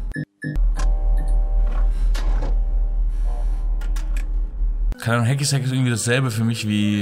Keine Ahnung, Hacky-Sack ist irgendwie dasselbe für mich wie,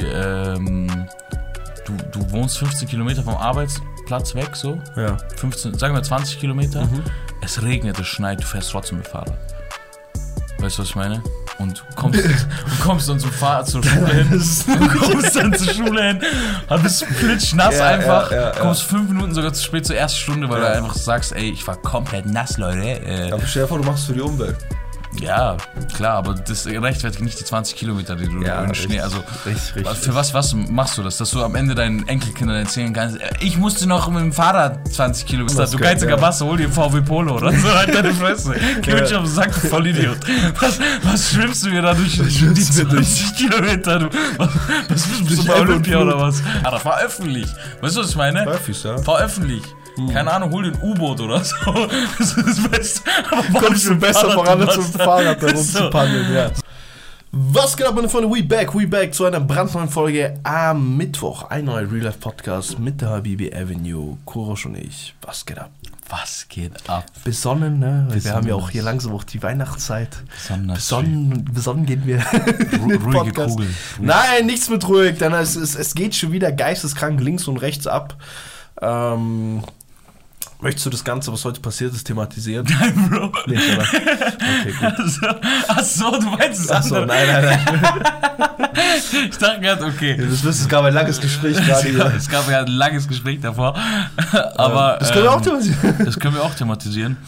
du wohnst 15 Kilometer vom Arbeitsplatz weg, so. Ja. 15, sagen wir 20 Kilometer. Es regnet, es schneit, du fährst trotzdem mit Fahrrad. Weißt du, was ich meine? Und kommst dann zur Schule hin. Du kommst dann zur Schule hin, bist klitschnass einfach. Kommst 5 Minuten sogar zu spät zur ersten Stunde, weil du einfach sagst, ey, ich war komplett nass, Leute. Aber stell dir vor, du machst es für die Umwelt. Ja, klar, aber das rechtfertigt nicht die 20 Kilometer, die du in Schnee. Also, richtig. Für was machst du das? Dass du am Ende deinen Enkelkindern erzählen kannst, ich musste noch mit dem Fahrrad 20 Kilometer. Du geiziger Basse, hol dir einen VW Polo oder so, halt deine Fresse. Geh mich auf den Sack, du Vollidiot. Was schwimmst du mir da durch die 20 Kilometer? Du? Was bist du bei Olympia oder was? Ah, das war öffentlich. Weißt du, was ich meine? War öffentlich. Keine Ahnung, hol dir ein U-Boot oder so. Das ist das Beste. Kommst du besser voran, als zum Fahrrad da rumzupaddeln, ja. Was geht ab, meine Freunde? We back zu einer brandneuen Folge am Mittwoch. Ein neuer Real Life Podcast mit der Habibi Avenue, Kurosh und ich. Was geht ab? Was geht ab? Besonnen, ne? Wir haben ja auch hier langsam auch die Weihnachtszeit. Besonnen gehen wir. Ruhige Kugeln. Nein, nichts mit ruhig, denn es geht schon wieder geisteskrank links und rechts ab. Möchtest du das Ganze, was heute passiert ist, thematisieren? Nein, Bro. Nicht, oder? Okay, gut. Achso, du meinst es anders. Achso, nein. Ich dachte gerade, okay. Es gab ein langes Gespräch gerade hier. Es gab ja ein langes Gespräch davor. Aber das können wir auch thematisieren. Das können wir auch thematisieren.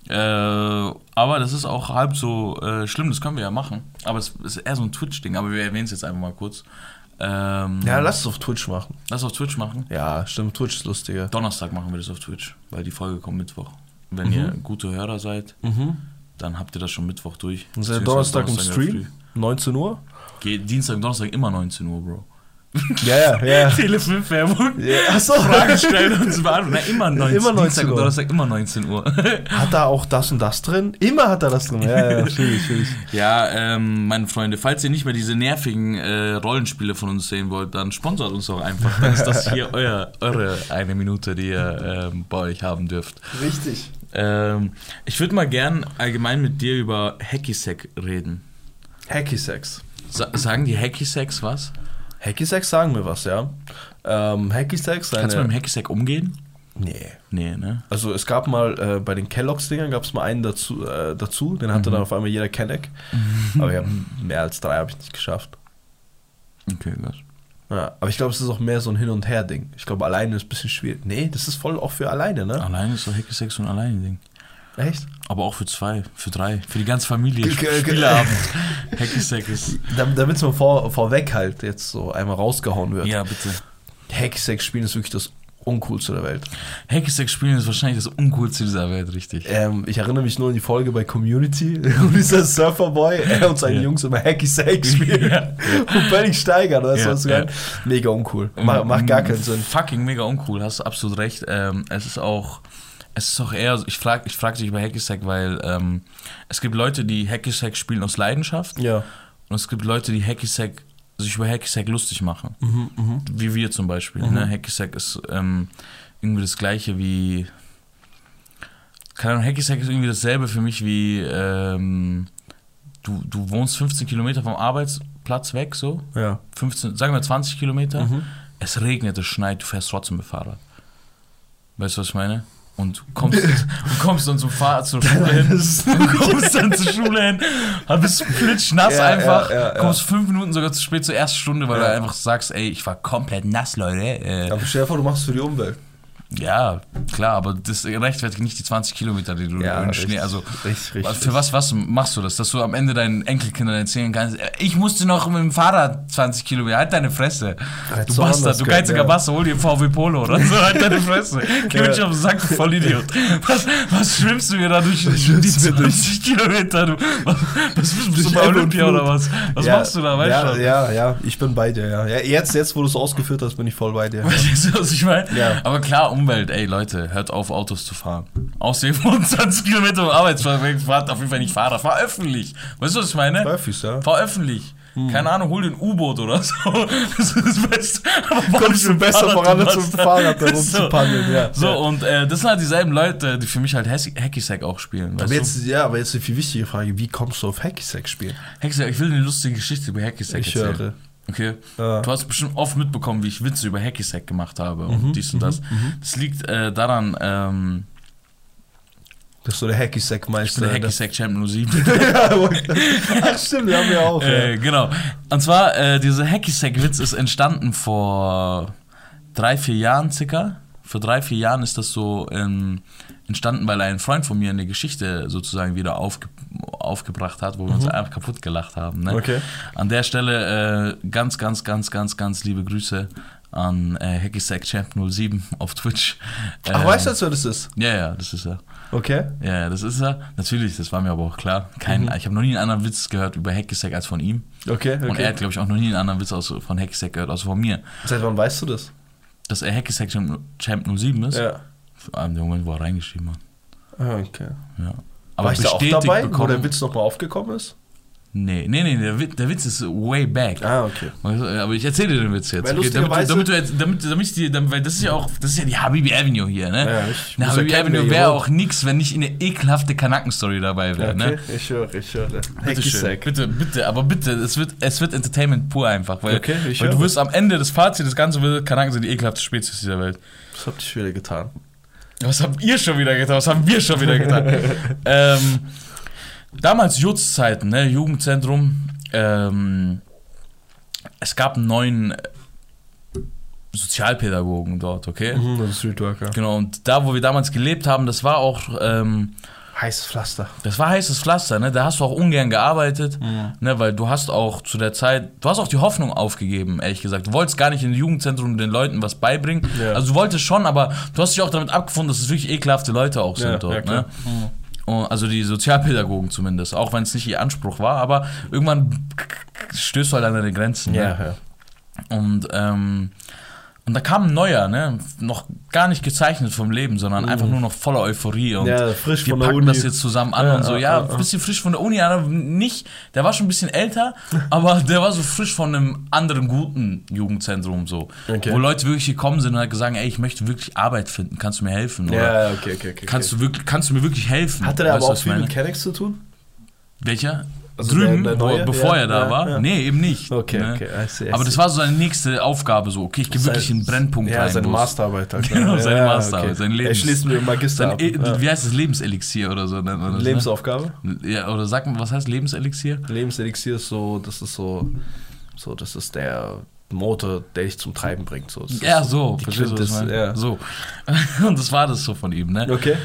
Aber das ist auch halb so schlimm, das können wir ja machen. Aber es ist eher so ein Twitch-Ding, aber wir erwähnen es jetzt einfach mal kurz. Ja, lass es auf Twitch machen. Ja, stimmt, Twitch ist lustiger. Donnerstag machen wir das auf Twitch, weil die Folge kommt Mittwoch. Wenn ihr gute Hörer seid, dann habt ihr das schon Mittwoch durch. Das ist ja Donnerstag im Stream, 19 Uhr. Dienstag und Donnerstag immer 19 Uhr, Bro. Ja. Tele5-Werbung. Ja. Achso. Fragen stellen und so beantworten. Immer 19 Uhr. Dienstag und Donnerstag immer 19 Uhr. Hat er auch das und das drin? Immer hat er das drin. Ja, fühl ich. Ja, meine Freunde, falls ihr nicht mehr diese nervigen Rollenspiele von uns sehen wollt, dann sponsort uns doch einfach. Dann ist das hier eure eine Minute, die ihr bei euch haben dürft. Richtig. Ich würde mal gern allgemein mit dir über Hacky-Sack reden. Hacky-Sacks. Sagen die Hacky-Sacks was? Hacky-Sacks sagen mir was, ja. Hacky-Sacks... Kannst du mit dem Hacky-Sack umgehen? Nee, ne? Also es gab mal, bei den Kellogg's-Dingern gab es mal einen dazu. Den hatte dann auf einmal jeder Kenneck. Aber mehr als 3 habe ich nicht geschafft. Okay, gut. Ja, aber ich glaube, es ist auch mehr so ein Hin- und Her-Ding. Ich glaube, alleine ist ein bisschen schwierig. Nee, das ist voll auch für alleine, ne? Alleine ist doch Hacky-Sack so ein Alleine-Ding. Echt? Aber auch für 2, für 3, für die ganze Familie. Spieleabend. Hacky-Sack ist... Damit es mal vorweg halt jetzt so einmal rausgehauen wird. Ja, bitte. Hacky-Sack spielen ist wirklich das Uncoolste der Welt. Hacky-Sack spielen ist wahrscheinlich das Uncoolste dieser Welt, richtig. Ich erinnere mich nur an die Folge bei Community, wo dieser Surferboy, er und seine Jungs immer Hacky-Sack spielen und völlig steigern. Weißt du, mega uncool. Macht gar keinen Sinn. Fucking mega uncool, hast du absolut recht. Es ist auch eher, ich frag dich über Hacky-Sack, weil es gibt Leute, die Hacky-Sack spielen aus Leidenschaft. Ja. Und es gibt Leute, die sich über Hacky-Sack lustig machen. Wie wir zum Beispiel. Ne? Hacky-Sack ist irgendwie das Gleiche wie... Keine Ahnung, Hacky-Sack ist irgendwie dasselbe für mich wie... Du wohnst 15 Kilometer vom Arbeitsplatz weg, so. Ja. 15, sagen wir 20 Kilometer. Es regnet, es schneit, du fährst trotzdem mit Fahrrad. Weißt du, was ich meine? Und kommst dann zur Schule hin. Bist klitschnass einfach. Kommst 5 Minuten sogar zu spät zur ersten Stunde, weil du einfach sagst, ey, ich war komplett nass, Leute. Aber stell dir vor, du machst es für die Umwelt. Ja, klar, aber das rechtfertigt nicht die 20 Kilometer, die du in Schnee... Also, richtig. Für was machst du das? Dass du am Ende deinen Enkelkindern erzählen kannst, ich musste noch mit dem Fahrrad 20 Kilometer, halt deine Fresse. Du Bastard, du geiziger Basse, hol dir einen VW Polo oder so, halt deine Fresse. Geh mich auf den Sack, du Vollidiot. Was schwimmst du mir da durch die 20 Kilometer? Du? Was bist du bei Olympia oder was? Was machst du da, weißt du? Ja, ich bin bei dir, ja. Jetzt, wo du es ausgeführt hast, bin ich voll bei dir. Weißt du, was ich meine? Ja. Aber klar, Umwelt, ey Leute, hört auf, Autos zu fahren. Außerdem 25 Kilometer vom Arbeitsplatz weg, fahrt auf jeden Fall nicht Fahrrad, fahr öffentlich. Weißt du, was ich meine? Öffentlich, ja. Fahr öffentlich. keine Ahnung, hol dir ein U-Boot oder so. Das ist das Beste. Kommst du besser voran zum Fahrrad da rumzupaddeln, ja. So, und das sind halt dieselben Leute, die für mich halt Hacky-Sack auch spielen. Aber jetzt die viel wichtige Frage, wie kommst du auf Hacky-Sack spielen? Hacky-Sack, ich will eine lustige Geschichte über Hacky-Sack erzählen. Ich höre. Okay. Ja. Du hast bestimmt oft mitbekommen, wie ich Witze über Hacky-Sack gemacht habe und dies und das. Das liegt daran, dass du der Hacky-Sack-Meister. Ich bin der Hacky-Sack-Champion 07. Ach stimmt, haben wir auch. Genau. Und zwar, dieser Hacky-Sack-Witz ist entstanden vor 3-4 Jahren circa. Vor 3-4 Jahren ist das so entstanden, weil ein Freund von mir eine Geschichte sozusagen wieder aufgebracht hat, wo wir uns einfach kaputt gelacht haben. Ne? Okay. An der Stelle ganz liebe Grüße an Hacky-Sack Champ 07 auf Twitch. Ach, weißt du, was das ist? Ja, das ist er. Okay. Ja, das ist er. Natürlich, das war mir aber auch klar. Ich habe noch nie einen anderen Witz gehört über Hacky-Sack als von ihm. Okay. Und er hat, glaube ich, auch noch nie einen anderen Witz von Hacky-Sack gehört, als von mir. Seit wann weißt du das? Dass er Hacky-Sack Champ 07 ist? Ja. Vor dem Moment, wo er reingeschrieben hat. Ah, okay. Ja. Aber warst du auch dabei, wo der Witz nochmal aufgekommen ist? Nee, der Witz ist way back. Ah, okay. Aber ich erzähle dir den Witz jetzt. Okay, weil das ist ja die Habibi Avenue hier, ne? Ja, eine Habibi Avenue wäre auch nix, wenn nicht eine ekelhafte Kanaken-Story dabei wäre, okay, ne? Ich höre. Bitte, es wird Entertainment pur einfach, weil du wirst am Ende des Fazits, das Ganze wird, Kanaken sind die ekelhafte Spezies dieser Welt. Was habt ihr wieder getan? Was habt ihr schon wieder getan? Was haben wir schon wieder getan? Damals Jutz-Zeiten, ne, Jugendzentrum, es gab einen neuen Sozialpädagogen dort, okay? Streetworker. Genau, und da, wo wir damals gelebt haben, das war auch heißes Pflaster. Das war heißes Pflaster, ne? Da hast du auch ungern gearbeitet, ne? Weil du hast auch zu der Zeit, du hast auch die Hoffnung aufgegeben, ehrlich gesagt. Du wolltest gar nicht in den Jugendzentrum den Leuten was beibringen. Ja. Also du wolltest schon, aber du hast dich auch damit abgefunden, dass es wirklich ekelhafte Leute auch sind dort, ne? Also die Sozialpädagogen zumindest, auch wenn es nicht ihr Anspruch war, aber irgendwann stößt du halt an deine Grenzen. Ne? Ja. Und da kam ein neuer, ne? Noch gar nicht gezeichnet vom Leben, sondern einfach nur noch voller Euphorie und frisch wir von der packen Uni. Das jetzt zusammen an und so. Ein bisschen frisch von der Uni, aber nicht, der war schon ein bisschen älter, aber der war so frisch von einem anderen guten Jugendzentrum so. Okay. Wo Leute wirklich gekommen sind und halt gesagt, ey, ich möchte wirklich Arbeit finden, kannst du mir helfen? Oder okay. Kannst du mir wirklich helfen? Hatte der aber auch viel mit Kennex zu tun? Welcher? Also drüben, der neue, bevor er da war? Ja. Nee, eben nicht. Okay, ne? Okay. I see. Aber das war so seine nächste Aufgabe, so, okay, ich gehe wirklich in den Brennpunkt rein. Ja, seine Masterarbeit. Genau, seine Masterarbeit, okay. sein Lebens... Er schließt mit dem Magister ab. Wie heißt das? Lebenselixier oder so? Nennt man das, Lebensaufgabe? Ne? Ja, oder sag mal, was heißt Lebenselixier? Lebenselixier ist das ist der Motor, der dich zum Treiben bringt. So. Ja, so. So. Und das war das so von ihm, ne? Okay.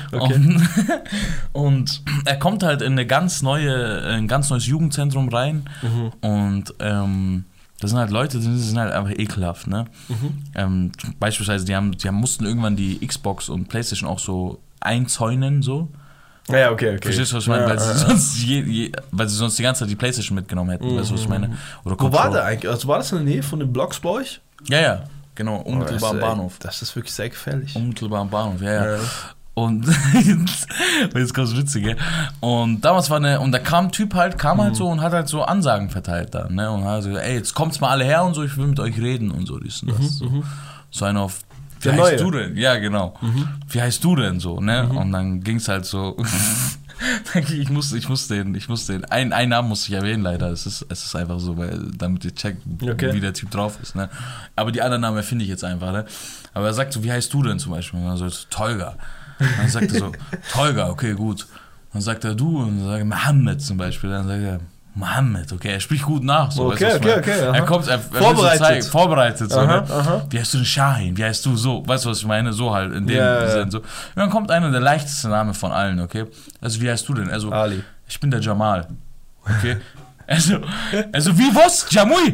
Und er kommt halt in ein ganz neues Jugendzentrum rein und das sind halt Leute, die sind halt einfach ekelhaft, ne? Beispielsweise, die mussten irgendwann die Xbox und Playstation auch so einzäunen, so. Ja, okay. Verstehst du, was ich meine? Weil sie sonst die ganze Zeit die Playstation mitgenommen hätten. Weißt du, was ich meine? Oder wo war der eigentlich? Also war das in der Nähe von den Blocks bei euch? Ja, genau. Unmittelbar am Bahnhof. Das ist wirklich sehr gefährlich. Unmittelbar am Bahnhof, ja. Und jetzt kommt's Witzige. Und damals und da kam ein Typ halt so und hat halt so Ansagen verteilt dann, ne? Und hat so, ey, jetzt kommt's mal alle her und so, ich will mit euch reden und so, dies und das. So einer auf... Wie heißt du denn? Ja, genau. Wie heißt du denn so, ne? Und dann ging's halt so. ich muss den. Einen Namen muss ich erwähnen, leider. Es ist einfach so, weil damit ihr checkt, wie der Typ drauf ist, ne? Aber die anderen Namen erfinde ich jetzt einfach, ne? Aber er sagt so, wie heißt du denn zum Beispiel? Und dann so, Tolga. Und dann sagt er so, Tolga, okay, gut. Dann sagt er du und dann sagt er Mohammed zum Beispiel. Dann sagt er, Mohammed, okay, er spricht gut nach. So, okay. Er kommt, er vorbereitet. So, aha. Wie heißt du denn Shahin? Wie heißt du so? Weißt du, was ich meine? So halt, in dem Sinn. So. Und dann kommt einer der leichteste Name von allen, okay? Also, wie heißt du denn? Also, Ali. Ich bin der Jamal. Okay? Also wie was? Jamui?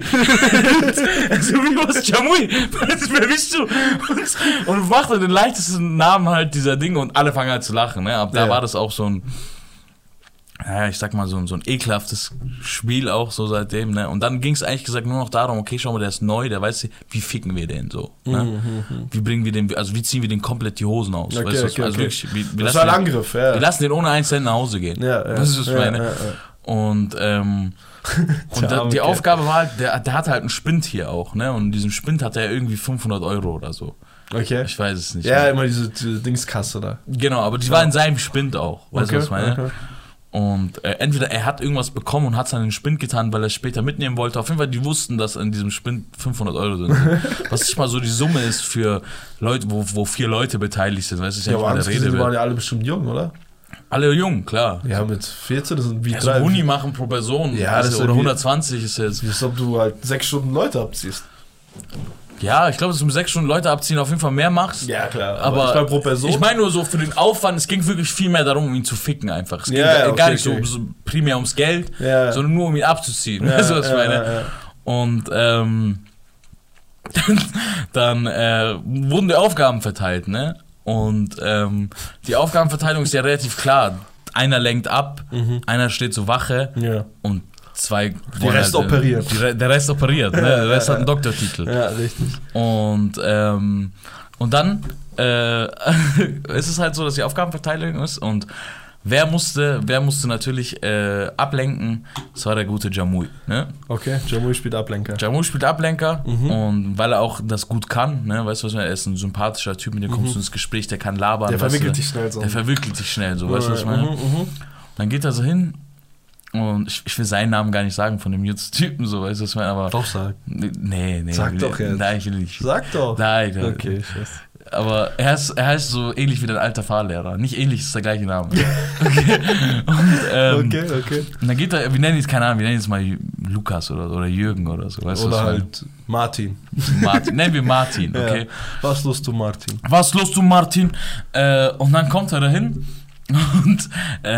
Jamui? Wer bist du? Und macht er den leichtesten Namen halt dieser Dinge und alle fangen halt zu lachen, ne? Aber da war das auch so ein... Ja, ich sag mal, so ein ekelhaftes Spiel auch so seitdem, ne? Und dann ging es eigentlich gesagt nur noch darum, okay, schau mal, der ist neu, der weiß, wie ficken wir den so, ne? Wie bringen wir den, also wie ziehen wir den komplett die Hosen aus, weißt du, also wirklich, das war ein Angriff, wir lassen den ohne 1 Cent nach Hause gehen, das ist was ich meine. Und die Aufgabe war halt, der hatte halt einen Spind hier auch, ne? Und diesen Spind hatte er irgendwie 500 Euro oder so. Okay. Ich weiß es nicht. Ja, mehr. Immer diese Dingskasse da. Genau, aber die war in seinem Spind auch. Weißt du, was ich meine? Okay. Und entweder er hat irgendwas bekommen und hat es an den Spind getan, weil er es später mitnehmen wollte. Auf jeden Fall, die wussten, dass in diesem Spind 500 Euro sind. Was nicht mal so die Summe ist für Leute, wo 4 Leute beteiligt sind. Weißt du, ja, aber die waren ja alle bestimmt jung, oder? Alle jung, klar. Ja, mit 14, das sind wie 3. Uni machen pro Person. Ja, also, das ist oder 120 ist jetzt. Wie als ob du halt 6 Stunden Leute abziehst. Ja, ich glaube, dass du mit 6 Stunden Leute abziehen auf jeden Fall mehr machst. Ja, klar. Aber ich meine pro Person. Ich meine nur so für den Aufwand, es ging wirklich viel mehr darum, um ihn zu ficken einfach. Es ging gar nicht so primär ums Geld, sondern nur um ihn abzuziehen. Ja, weißt du, was ich meine? Ja. Und dann wurden die Aufgaben verteilt, ne? Und die Aufgabenverteilung ist ja relativ klar. Einer lenkt ab, einer steht zur Wache und 2... Der Rest operiert. Der Rest operiert, ne? Der Rest hat einen Doktortitel. Ja, richtig. Und dann ist es halt so, dass die Aufgabenverteilung ist und wer musste natürlich ablenken? Das war der gute Jamui, ne? Okay, Jamui spielt Ablenker. Und weil er auch das gut kann, ne? Weißt du was, er ist ein sympathischer Typ, mit dem kommst du ins Gespräch, der kann labern. Der verwickelt dich schnell so. Weißt du was ich meine? Dann geht er so hin und ich will seinen Namen gar nicht sagen von dem Typen, so, weißt du was ich meine? Aber doch, sag. Nee. Sag doch jetzt. Nein, ich will nicht. Sag doch. Nein. Okay, scheiße. Aber er heißt so ähnlich wie dein alter Fahrlehrer. Nicht ähnlich, ist der gleiche Name. Okay. Okay. Und dann geht er, wir nennen jetzt mal Lukas oder Jürgen oder so. Weißt oder halt Martin. Nennen wir Martin, okay? Ja. Was los du Martin? Und dann kommt er dahin und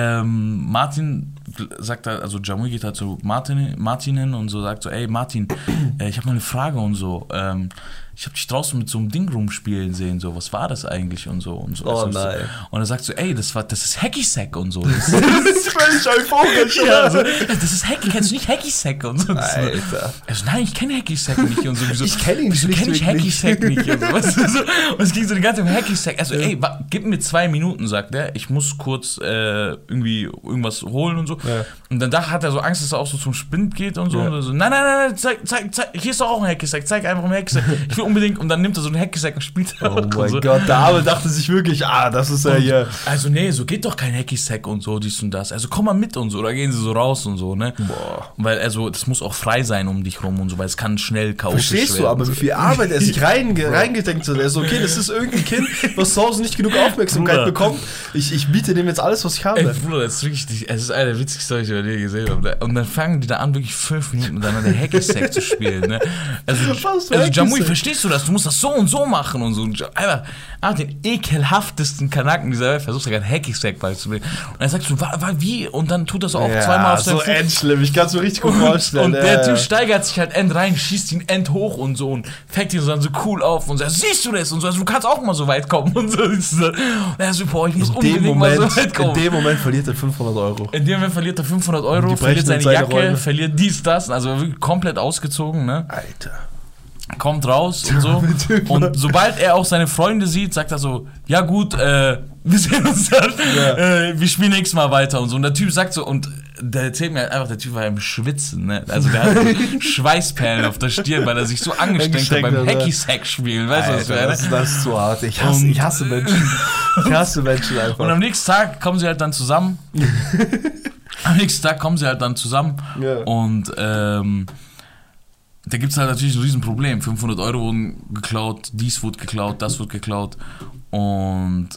Martin sagt halt, also Jamui geht halt zu Martin hin und so sagt so, ey Martin, ich habe mal eine Frage und so. Ich habe dich draußen mit so einem Ding rumspielen sehen, so, was war das eigentlich und so. Oh nein. Und er sagt so, ey, das ist Hacky-Sack und so. Das ist völlig euphorisch. Ja, also, das ist Hacky, kennst du nicht Hacky-Sack und so. Alter. Also nein, ich kenne Hacky-Sack nicht und so. Ich kenne ihn nicht. Wieso kenne ich Hacky-Sack nicht und so. Weißt du, so. Und es ging so die ganze Zeit um Hacky-Sack. Also ey, gib mir 2 Minuten, sagt er. Ich muss kurz irgendwie irgendwas holen und so. Ja. Und dann hat er so Angst, dass er auch so zum Spind geht und so. Ja. Und so nein, zeig, hier ist doch auch ein Hacky-Sack. Zeig einfach ein Hacky-Sack. Ich will unbedingt, und dann nimmt er so einen Hacky-Sack und spielt. Oh mein so. Gott, der Arme dachte sich wirklich, das ist ja hier. Also nee, so geht doch kein Hacky-Sack und so, dies und das. Also komm mal mit und so, da gehen sie so raus und so, ne? Boah. Weil, also, das muss auch frei sein um dich rum und so, weil es kann schnell chaotisch werden. Verstehst du, aber wie viel Arbeit er sich reingedenkt hat. Er ist okay, das ist irgendein Kind, was zu Hause nicht genug Aufmerksamkeit bekommt. Ich biete dem jetzt alles, was ich habe. Ey, Bruder, das ist wirklich, es ist einer der witzigsten, die ich über dir gesehen habe. Und dann fangen die da an, wirklich 5 Minuten miteinander Hacky-Sack zu spielen, ne? Also Jamui, verstehst du das? Du musst das so und so machen und so. Einfach den ekelhaftesten Kanaken dieser Welt versucht er gerade Hacky-Sack beizubringen. Und er sagt so, wie? Und dann tut das so auch 2-mal auf so endschlimm. Ich kann es mir richtig gut vorstellen. Und der Typ steigert sich halt rein, schießt ihn hoch und so und fängt ihn so dann so cool auf und sagt, siehst du das? Und so, also, du kannst auch mal so weit kommen und so. Und er so, boah, ich muss unbedingt mal so weit kommen. In dem Moment verliert er 500 Euro. In dem Moment verliert er 500 Euro, verliert seine Jacke, Räume. Verliert dies, das. Also wirklich komplett ausgezogen, ne? Alter. Kommt raus und so. Und sobald er auch seine Freunde sieht, sagt er so, ja gut, wir sehen uns dann, wir spielen nächstes Mal weiter und so. Und der Typ sagt so, und der erzählt mir halt einfach, der Typ war im Schwitzen, ne? Also der hat Schweißperlen auf der Stirn, weil er sich so angestrengt hat beim Hacky-Sack spielen. Weißt du, was ich meine? Das ist zu hart. Ich hasse Menschen. Ich hasse Menschen einfach. Und am nächsten Tag kommen sie halt dann zusammen. Und da gibt es halt natürlich ein Riesenproblem. 500 Euro wurden geklaut, dies wurde geklaut, das wurde geklaut. Und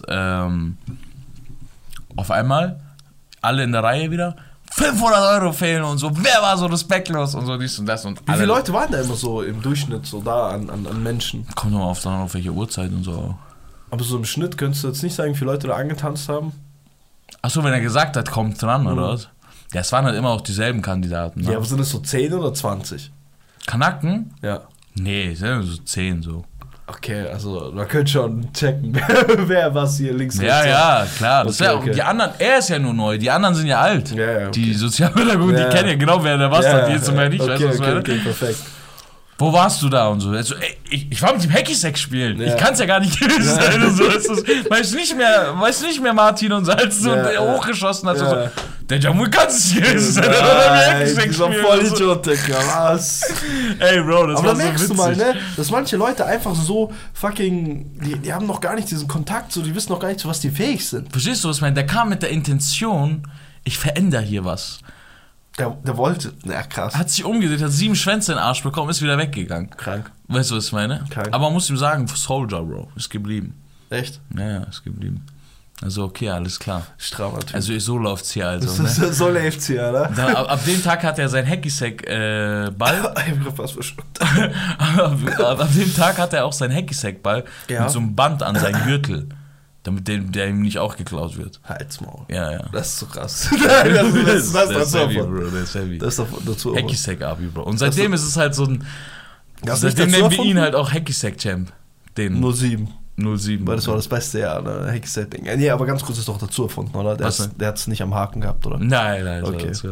auf einmal, alle in der Reihe wieder, 500 Euro fehlen und so, wer war so respektlos und so, dies und das. Und wie viele Leute waren da immer so im Durchschnitt so da an Menschen? Kommt nochmal auf welche Uhrzeit und so. Aber so im Schnitt könntest du jetzt nicht sagen, wie viele Leute da angetanzt haben? Achso, wenn er gesagt hat, kommt dran, oder was? Ja, es waren halt immer auch dieselben Kandidaten. Ne? Ja, aber sind das so 10 oder 20? Kanaken? Ja. Nee, sind so 10 so. Okay, also man könnte schon checken, wer was hier links ist. Ja, klar. Das okay. Die anderen, er ist ja nur neu, die anderen sind ja alt. Ja, okay. Die Sozialpädagogen, die kennen ja genau, wer der was hat, die jetzt zum Beispiel nicht. Okay, weißt du, was okay, perfekt. Wo warst du da und so? Also, ey, ich war mit dem Hacky-Sack spielen. Ich kann es ja gar nicht gewesen sein. Und so. Weißt du nicht mehr, Martin und so, als du hochgeschossen hast. So. Der Jamul kannst du jetzt. Dieser Vollidiot, Digga, was? Ey, Bro, das aber war da merkst so du mal, witzig. ne, dass manche Leute einfach so fucking, die haben noch gar nicht diesen Kontakt, so, die wissen noch gar nicht, zu was die fähig sind. Verstehst du, was ich meine? Der kam mit der Intention, ich verändere hier was. Der wollte, na krass. Hat sich umgedreht, hat 7 Schwänze in den Arsch bekommen, ist wieder weggegangen. Krank. Weißt du, was ich meine? Krank. Aber man muss ihm sagen, Soldier, Bro, ist geblieben. Echt? Ja, ist geblieben. Also okay, alles klar. Strammer Typ. Also so läuft's hier also. Das Ne? ist so läuft's hier, oder? Dann, ab dem Tag hat er sein Hacky-Sack-Ball. Ich hab fast verschluckt. Ab dem Tag hat er auch sein Hacky-Sack-Ball Ja. mit so einem Band an seinen Gürtel, damit der ihm nicht auch geklaut wird. Halsmaul. Ja. Das ist so krass. das ist heavy, Bro, das ist heavy. Das ist doch dazu. Hacky-Sack-Abi, Bro. Und seitdem ist es halt so ein... Hast du nicht Seitdem dazu nennen wir erfunden? ihn halt auch Hacky-Sack-Champ. Den 07. 07. Weil das war das beste Jahr, ne? Hacky-Sack-Ding. Nee, aber ganz kurz ist doch dazu erfunden, oder? Der hat es nicht am Haken gehabt, oder? Nein. Okay. Das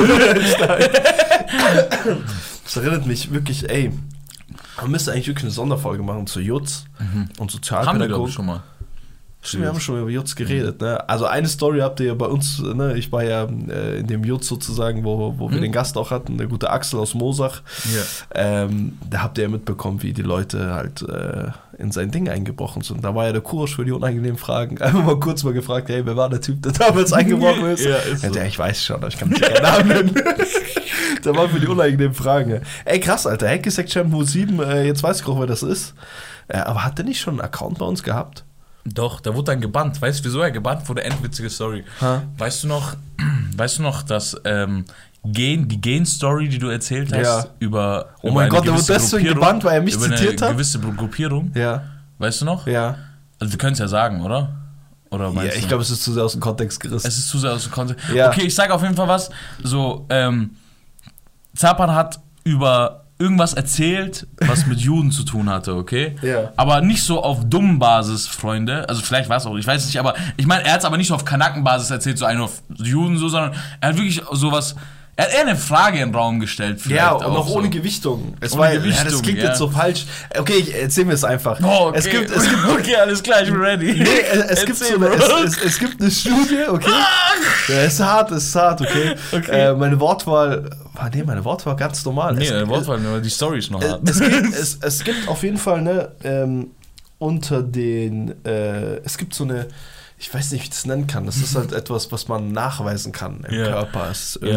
Das erinnert mich wirklich, ey, man müsste eigentlich wirklich eine Sonderfolge machen zu Jutz und haben wir, Sozialpädagogik. glaube ich, schon mal. Stimmt, wir haben schon über Jutz geredet, ne? Also eine Story habt ihr ja bei uns, ne? Ich war ja in dem Jutz sozusagen, wo wir den Gast auch hatten, der gute Axel aus Mosach. Ja. Da habt ihr ja mitbekommen, wie die Leute halt in sein Ding eingebrochen sind. Da war ja der Kurs für die unangenehmen Fragen. Einfach mal kurz gefragt, hey, wer war der Typ, der damals eingebrochen ist? Ja, ist so. Ja, ich weiß schon, aber ich kann nicht den Namen nennen. Der war für die unangenehmen Fragen. Ey, krass, Alter, Hacky-Sack-Champ 07, jetzt weiß ich auch, wer das ist. Aber hat der nicht schon einen Account bei uns gehabt? Doch, der wurde dann gebannt. Weißt du, wieso er gebannt wurde? Endwitzige Story. Ha? Weißt du noch, dass die Gen-Story, die du erzählt hast, Ja. über Oh mein eine Gott, der gewisse wurde deswegen Gruppierung, gebannt, weil er mich über zitiert eine hat? gewisse Gruppierung. Ja. Weißt du noch? Ja. Also wir können es ja sagen, oder? Oder meinst du? Ich glaube, es ist zu sehr aus dem Kontext gerissen. Es ist zu sehr aus dem Kontext. Ja. Okay, ich sage auf jeden Fall was. So, Zapan hat über irgendwas erzählt, was mit Juden zu tun hatte, okay? Ja. Aber nicht so auf dummen Basis, Freunde. Also vielleicht war es auch, ich weiß nicht, aber ich meine, er hat es aber nicht so auf Kanakenbasis erzählt, so einen auf Juden, so, sondern er hat wirklich sowas. Er hat eher eine Frage in den Raum gestellt. Ja, und auch noch so. ohne Gewichtung. Es Ohne war, Gewichtung, das klingt ja. jetzt so falsch. Okay, erzählen wir es einfach. Oh, okay. Es gibt okay, alles klar, ich bin ready. Nee, es gibt eine Studie, okay? Ja, es ist hart, okay? Meine Wortwahl war ganz normal. Nee, deine Wortwahl, aber die Story ist noch hart. Es gibt auf jeden Fall, ne, unter den, es gibt so eine, ich weiß nicht, wie ich das nennen kann, das ist halt etwas, was man nachweisen kann im Körper. Es ist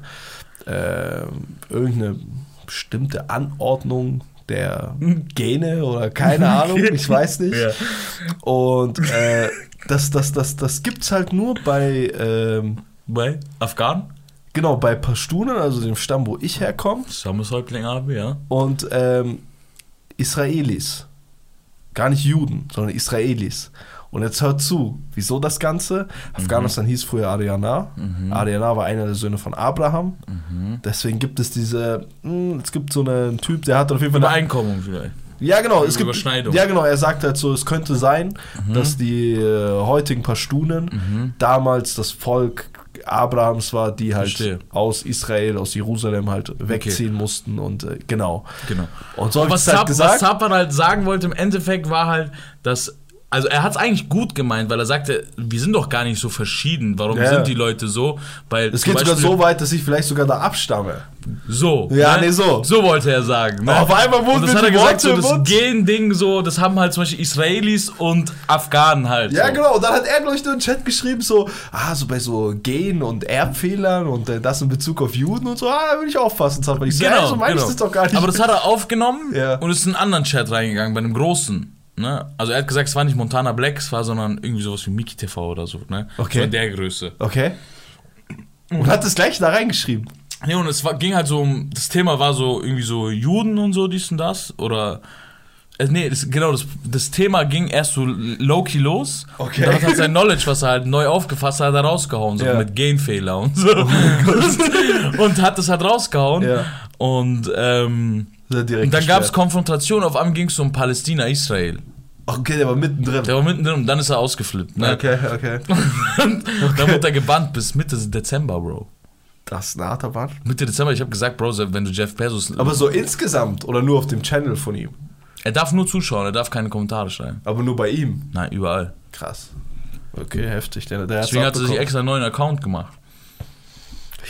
irgendeine bestimmte Anordnung der Gene oder keine Ahnung, ich weiß nicht. Ja. Und das gibt's halt nur bei Afghanen? genau, bei Pashtunen, also dem Stamm, wo ich herkomme, Stammeshäuptling habe, ja. und Israelis. Gar nicht Juden, sondern Israelis. Und jetzt hört zu, wieso das Ganze? Afghanistan hieß früher Ariana. Ariana war einer der Söhne von Abraham. Deswegen gibt es es gibt so einen Typ, der hat auf jeden Fall Übereinkommen vielleicht. ja, genau, es gibt Überschneidung. Ja, genau, er sagt halt so, es könnte sein, dass die heutigen Pashtunen damals das Volk Abrahams war, die halt Verstehe. aus Israel, aus Jerusalem halt wegziehen mussten und genau. Und so Was halt gesagt. Zapan halt sagen wollte im Endeffekt war halt, dass, also er hat es eigentlich gut gemeint, weil er sagte, wir sind doch gar nicht so verschieden, warum sind die Leute so? Weil Es geht sogar so weit, dass ich vielleicht sogar da abstamme. so. Ja, ne? nee, so. So wollte er sagen. Ne? Auf einmal wurden und das mir hat er die gesagt, so Worte das im Mund. Gen-Ding so, das haben halt zum Beispiel Israelis und Afghanen halt. Ja, so. genau. Und dann hat er, glaube ich, nur in den Chat geschrieben, so bei so Gen- und Erbfehlern und das in Bezug auf Juden und so, da will ich aufpassen. So meine ich das doch gar nicht. Aber das hat er aufgenommen Ja. und ist in einen anderen Chat reingegangen, bei einem großen. Ne? Also er hat gesagt, es war nicht Montana Black, es war sondern irgendwie sowas wie Miki TV oder so. Ne? Okay. So in der Größe. Okay. Und hat das gleich da reingeschrieben. Nee, und ging halt so um, das Thema war so irgendwie so Juden und so, dies und das. Oder, das Thema ging erst so low-key los. Okay. Und dann hat halt sein Knowledge, was er halt neu aufgefasst hat, er rausgehauen. So mit Genfehler und so. Und hat das halt rausgehauen. Ja. Und dann gab es Konfrontation, auf einmal ging es um Palästina-Israel. Okay, der war mittendrin. Der war mittendrin und dann ist er ausgeflippt. Ne? Okay. Dann wurde er gebannt bis Mitte Dezember, Bro. Das ist ein harter Bann. Mitte Dezember, ich habe gesagt, Bro, wenn du Jeff Bezos... Aber so insgesamt oder nur auf dem Channel von ihm? Er darf nur zuschauen, er darf keine Kommentare schreiben. Aber nur bei ihm? Nein, überall. Krass. Okay, heftig. Der Deswegen hat er sich extra einen neuen Account gemacht.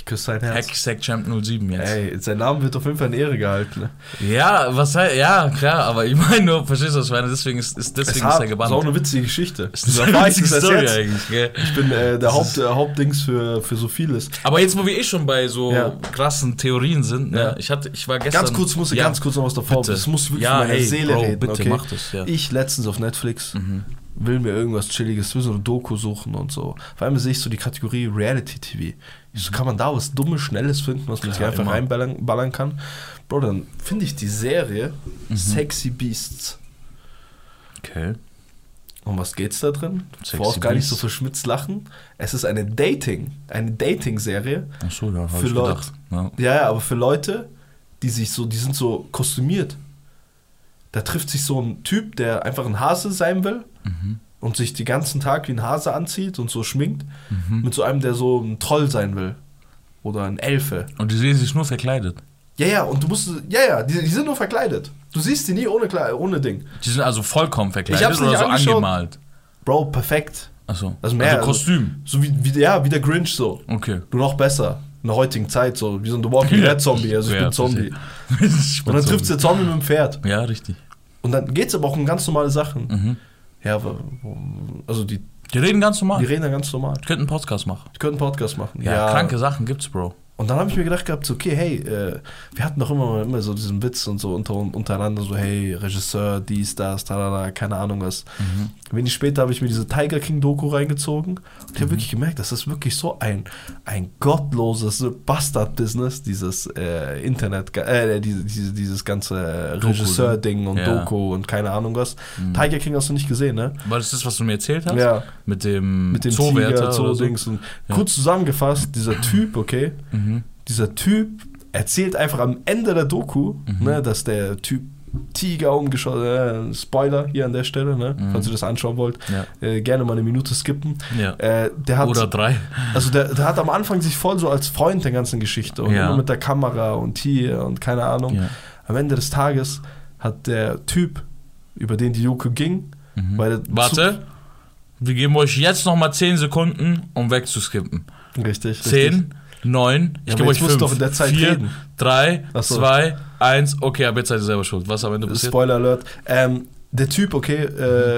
küsse sein Herz. Hacksack Champ 07 jetzt. Ey, sein Name wird auf jeden Fall in Ehre gehalten. Ne? Ja, ja, klar, aber ich meine nur, verstehst du, was ich meine? Deswegen ist er gebannt. Das ist auch eine witzige Geschichte. Das ist eine witzige Story eigentlich, gell? Ich bin der Hauptdings für so vieles. Aber jetzt, wo wir schon bei so krassen Theorien sind, ne? Ich war gestern... Ganz kurz noch was davor. Bitte. Das muss wirklich von meiner Seele reden. Bitte, okay? mach das, ja. Ich letztens auf Netflix will mir irgendwas Chilliges, will so eine Doku suchen und so. Vor allem sehe ich so die Kategorie Reality-TV. So kann man da was Dummes, Schnelles finden, was man sich einfach reinballern kann. Bro, dann finde ich die Serie Sexy Beasts. Okay. Um was geht's da drin? Du brauchst gar nicht so verschmitzt lachen. Es ist eine Dating-Serie. Ach so, ja, für Leute. Ja, aber für Leute, die sind so kostümiert. Da trifft sich so ein Typ, der einfach ein Hase sein will und sich den ganzen Tag wie ein Hase anzieht und so schminkt, mit so einem, der so ein Troll sein will. Oder ein Elfe. Und die sehen sich nur verkleidet? Ja, und du musst, die sind nur verkleidet. Du siehst die nie ohne Ding. Die sind also vollkommen verkleidet oder so angemalt? Bro, perfekt. Achso, also Kostüm. So wie der Grinch so. Okay. Nur noch besser. In der heutigen Zeit so. Wie so ein The Walking Dead Zombie. Also ich bin Zombie. Und dann trifft der Zombie mit dem Pferd. Ja, richtig. Und dann geht's aber auch um ganz normale Sachen. Ja, also die reden ganz normal. Die reden dann ganz normal. Die könnten einen Podcast machen. Ja, kranke Sachen gibt's, Bro. Und dann habe ich mir gedacht gehabt, so, okay, hey, wir hatten doch immer so diesen Witz und so untereinander, so, hey, Regisseur, dies, das, talala, keine Ahnung was. Wenig später habe ich mir diese Tiger King Doku reingezogen und ich habe wirklich gemerkt, das ist wirklich so ein gottloses Bastard-Business, dieses Internet, dieses ganze Regisseur-Ding und Doku und keine Ahnung was. Tiger King hast du nicht gesehen, ne? War das was du mir erzählt hast? Ja. Mit dem Zoowärter oder so. Kurz zusammengefasst, dieser Typ, okay, dieser Typ erzählt einfach am Ende der Doku, ne, dass der Typ Tiger umgeschossen, Spoiler hier an der Stelle, ne, falls ihr das anschauen wollt, gerne mal eine Minute skippen. Ja. Der hat, oder 3. Also der hat am Anfang sich voll so als Freund der ganzen Geschichte und immer mit der Kamera und hier und keine Ahnung. Ja. Am Ende des Tages hat der Typ, über den die Doku ging, warte, wir geben euch jetzt nochmal 10 Sekunden, um wegzuskippen. Richtig. 10, 9, ich gebe euch 5, doch in der Zeit 4, reden. 3, 2, 1, okay, ab jetzt seid ihr selber schuld. Was am Ende passiert? Spoiler Alert. Der Typ, okay,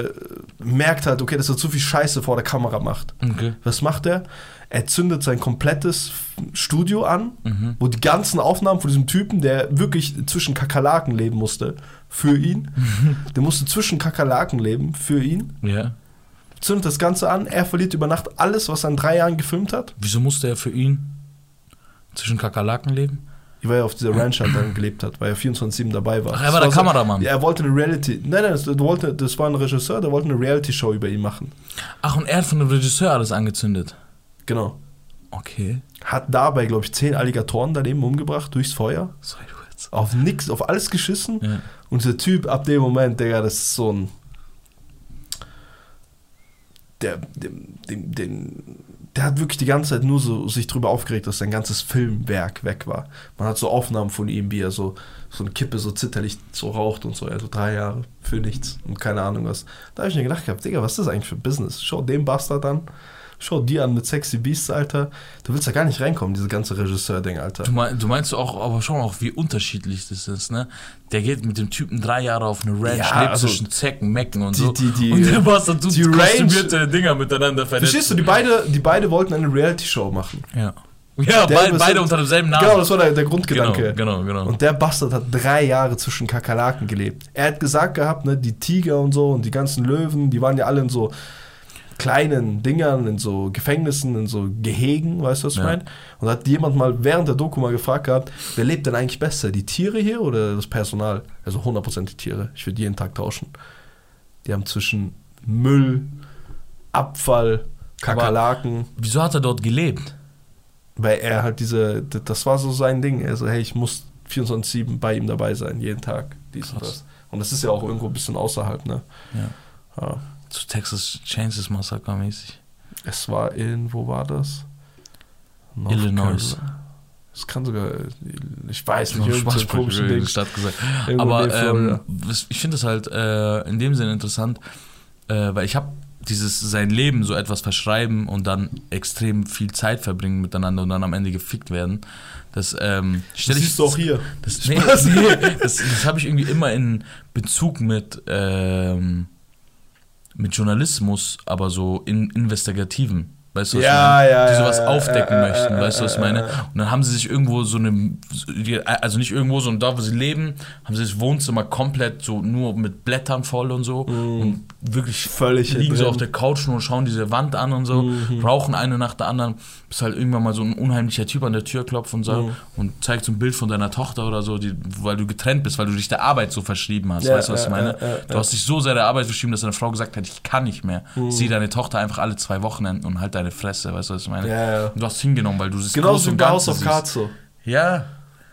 merkt halt, okay, dass er zu viel Scheiße vor der Kamera macht. Okay. Was macht er? Er zündet sein komplettes Studio an, wo die ganzen Aufnahmen von diesem Typen, der wirklich zwischen Kakerlaken leben musste, für ihn. Der musste zwischen Kakerlaken leben, für ihn. Ja. Zündet das Ganze an, er verliert über Nacht alles, was er in 3 Jahren gefilmt hat. Wieso musste er für ihn zwischen Kakerlaken leben? Weil er auf dieser Ranch halt dann gelebt hat, weil er 24/7 dabei war. Ach, er war der Kameramann. Ja, er wollte eine Reality... Nein, das war ein Regisseur, der wollte eine Reality-Show über ihn machen. Ach, und er hat von dem Regisseur alles angezündet? Genau. Okay. Hat dabei, glaube ich, 10 Alligatoren daneben umgebracht, durchs Feuer. Sorry, du jetzt. Auf nix, auf alles geschissen. Ja. Und der Typ, ab dem Moment, Digga, das ist so ein... Der hat wirklich die ganze Zeit nur so sich drüber aufgeregt, dass sein ganzes Filmwerk weg war. Man hat so Aufnahmen von ihm, wie er so eine Kippe so zitterlich so raucht und so. Also 3 Jahre für nichts und keine Ahnung was. Da habe ich mir gedacht gehabt, Digga, was ist das eigentlich für Business? Schau den Bastard an. Schau die an mit Sexy Beasts, Alter. Du willst da gar nicht reinkommen, diese ganze Regisseur-Ding, Alter. Du meinst auch, aber schon auch, wie unterschiedlich das ist, ne? Der geht mit dem Typen 3 Jahre auf eine Ranch, lebt zwischen Zecken, Mecken und so. Und der Bastard tut kostümierte Dinger miteinander vernetzen. Verstehst du, die beide wollten eine Reality-Show machen. Ja. Ja, beide unter demselben Namen. Genau, das war der Grundgedanke. Genau. Und der Bastard hat 3 Jahre zwischen Kakerlaken gelebt. Er hat gesagt gehabt, ne, die Tiger und so und die ganzen Löwen, die waren ja alle in so kleinen Dingern, in so Gefängnissen, in so Gehegen, weißt du, was ich meine? Und da hat jemand mal während der Doku mal gefragt gehabt, wer lebt denn eigentlich besser, die Tiere hier oder das Personal? Also 100% die Tiere. Ich würde jeden Tag tauschen. Die haben zwischen Müll, Abfall, Kakerlaken. Aber wieso hat er dort gelebt? Weil er halt das war so sein Ding. Er so, hey, ich muss 24/7 bei ihm dabei sein, jeden Tag. Dies und das. Und das ist ja auch irgendwo ein bisschen außerhalb, ne? Ja. So Texas Chainsaw Massacre mäßig. Es war wo war das? Illinois. Es kann sogar, ich weiß nicht, irgendein komischen Ding. Aber ich finde es halt in dem Sinne interessant, weil ich habe sein Leben so etwas verschreiben und dann extrem viel Zeit verbringen miteinander und dann am Ende gefickt werden. Das siehst du auch hier. Das habe ich irgendwie immer in Bezug mit Journalismus, aber so investigativen. Weißt du, was ich meine? Die sowas aufdecken möchten, weißt du, was ich meine? Und dann haben sie sich irgendwo also nicht irgendwo, sondern da, wo sie leben, haben sie das Wohnzimmer komplett so nur mit Blättern voll und so und wirklich völlig liegen so auf der Couch und schauen diese Wand an und so, rauchen eine nach der anderen, bis halt irgendwann mal so ein unheimlicher Typ an der Tür klopft und so und zeigt so ein Bild von deiner Tochter oder so, weil du getrennt bist, weil du dich der Arbeit so verschrieben hast, weißt du, was ich meine? Du hast dich so sehr der Arbeit verschrieben, dass deine Frau gesagt hat, ich kann nicht mehr. Sieh deine Tochter einfach alle 2 Wochenenden und halt deine Fresse, weißt du, was ich meine? Ja. Und du hast hingenommen, weil du das genauso wie House of Cards so. Ja.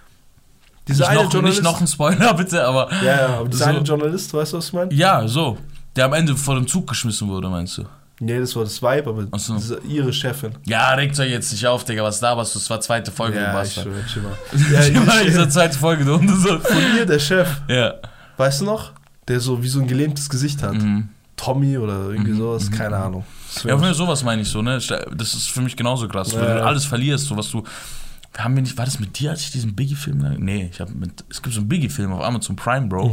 Nicht noch ein Spoiler, bitte, aber... Ja, aber dieser eine Journalist, weißt du, was ich meine? Ja, so. Der am Ende vor dem Zug geschmissen wurde, meinst du? Nee, das war das Weib, aber ihre Chefin. Ja, regt euch jetzt nicht auf, Digga, was da warst du? Das war 2. Folge. Ja, ich schon mal. Ich war in dieser 2. Folge. Und so. Von ihr, der Chef. Ja. Weißt du noch? Der so wie so ein gelähmtes Gesicht hat. Tommy oder irgendwie sowas, keine Ahnung. Ja, von mir sowas meine ich so, ne? Das ist für mich genauso krass. Wenn du alles verlierst, so was du... war das mit dir, als ich diesen Biggie-Film... Nee, es gibt so einen Biggie-Film auf Amazon Prime, Bro.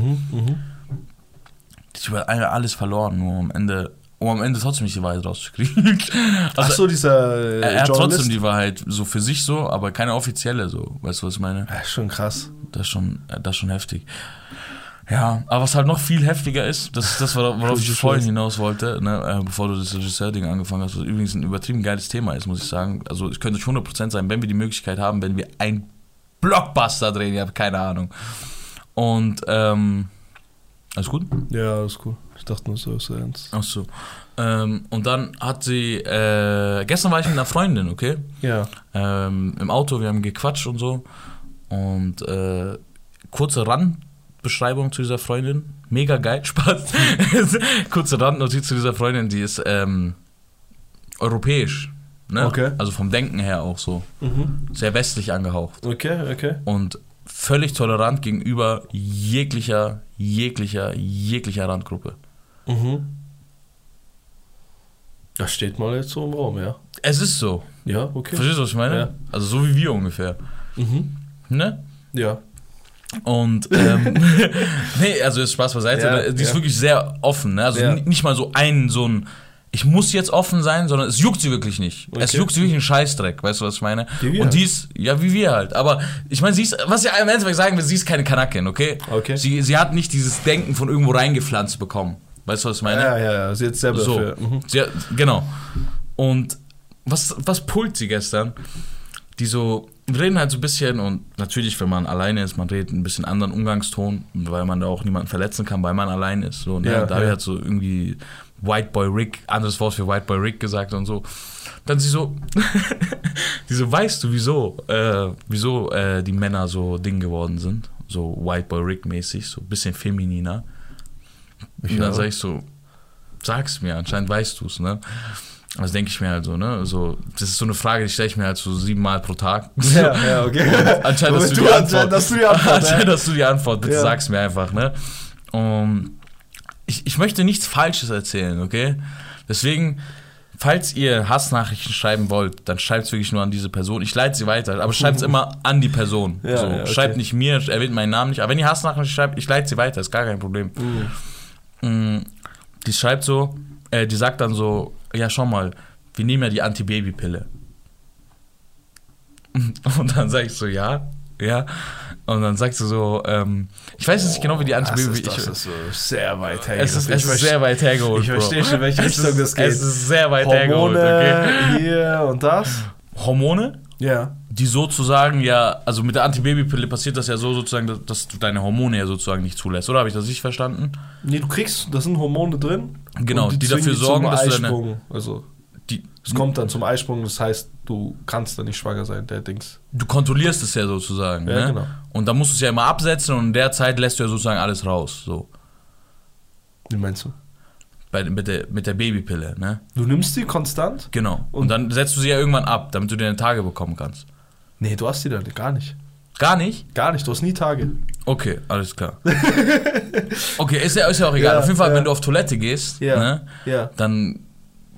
Ich habe alles verloren, nur am Ende trotzdem nicht die Wahrheit rauszukriegen. Also, ach so, dieser er hat trotzdem die Wahrheit so für sich so, aber keine offizielle so. Weißt du, was ich meine? Ja, schon krass. Das ist schon heftig. Ja, aber was halt noch viel heftiger ist, das ist das, worauf ich vorhin hinaus wollte, ne, bevor du das Regisseur-Ding angefangen hast, was übrigens ein übertrieben geiles Thema ist, muss ich sagen. Also es könnte euch 100% sein, wenn wir die Möglichkeit haben, wenn wir ein Blockbuster drehen, ich habe keine Ahnung. Und, alles gut? Ja, alles cool. Ich dachte nur, so ist ernst. Ach so. Und dann hat sie, gestern war ich mit einer Freundin, okay? Ja. Im Auto, wir haben gequatscht und so. Und kurze Randbeschreibung zu dieser Freundin. Mega geil, Spaß. Kurze Randnotiz zu dieser Freundin, die ist europäisch. Ne? Okay. Also vom Denken her auch so. Sehr westlich angehaucht. Okay. Und völlig tolerant gegenüber jeglicher Randgruppe. Das steht mal jetzt so im Raum, ja. Es ist so. Ja, okay. Verstehst du, was ich meine? Ja. Also so wie wir ungefähr. Ne? Ja. Und, nee, also ist Spaß beiseite. Ja, die ist wirklich sehr offen. Ne? Also nicht mal so ein, ich muss jetzt offen sein, sondern es juckt sie wirklich nicht. Okay. Es juckt sie wirklich einen Scheißdreck, weißt du, was ich meine? Und die ist, ja, wie wir halt. Aber ich meine, sie ist, was ich im Endeffekt sagen will, sie ist keine Kanakin, okay? Sie hat nicht dieses Denken von irgendwo reingepflanzt bekommen. Weißt du, was ich meine? Ja, sie hat selber so. dafür. Genau. Und was pullt sie gestern? Die so, wir reden halt so ein bisschen und natürlich, wenn man alleine ist, man redet ein bisschen anderen Umgangston, weil man da auch niemanden verletzen kann, weil man allein ist. So, ne? Da hat so irgendwie White Boy Rick, anderes Wort für White Boy Rick gesagt und so. Dann sie so, weißt du, wieso die Männer so Ding geworden sind? So White Boy Rick mäßig, so ein bisschen femininer. Und dann sag ich so, sag's mir, anscheinend weißt du's, ne? Also denke ich mir halt so, ne? So, das ist so eine Frage, die stelle ich mir halt so 7 Mal pro Tag. Ja, okay. Und anscheinend hast du die Antwort. Bitte sag's mir einfach, ne? Ich möchte nichts Falsches erzählen, okay? Deswegen, falls ihr Hassnachrichten schreiben wollt, dann schreibt es wirklich nur an diese Person. Ich leite sie weiter, aber schreibt es immer an die Person. Okay. Schreibt nicht mir, erwähnt meinen Namen nicht. Aber wenn ihr Hassnachrichten schreibt, ich leite sie weiter, ist gar kein Problem. Die schreibt so, die sagt dann so, ja, schau mal, wir nehmen ja die Antibabypille. Und dann sag ich so, ja. Und dann sagt sie so, ich weiß jetzt nicht genau, wie die Antibabypille... Das ist so sehr weit hergeholt. Es ist sehr weit hergeholt, Ich verstehe schon, welche Richtung das geht. Es ist sehr weit hergeholt, okay. Hier und das. Hormone? Ja. Die sozusagen ja, also mit der Antibabypille passiert das ja so sozusagen, dass du deine Hormone ja sozusagen nicht zulässt. Oder habe ich das nicht verstanden? Nee, da sind Hormone drin. Genau, die dafür sorgen, dass du deine... Es kommt dann zum Eisprung, das heißt, du kannst dann nicht schwanger sein, der Dings. Du kontrollierst es ja sozusagen, ja, ne? Genau. Und dann musst du es ja immer absetzen und in der Zeit lässt du ja sozusagen alles raus, so. Wie meinst du? Mit der Babypille, ne? Du nimmst die konstant? Genau. Und dann setzt du sie ja irgendwann ab, damit du deine Tage bekommen kannst. Nee, du hast die dann gar nicht. Gar nicht? Gar nicht, du hast nie Tage. Okay, alles klar. Okay, ist ja auch egal. Auf jeden Fall, wenn du auf Toilette gehst, ne, dann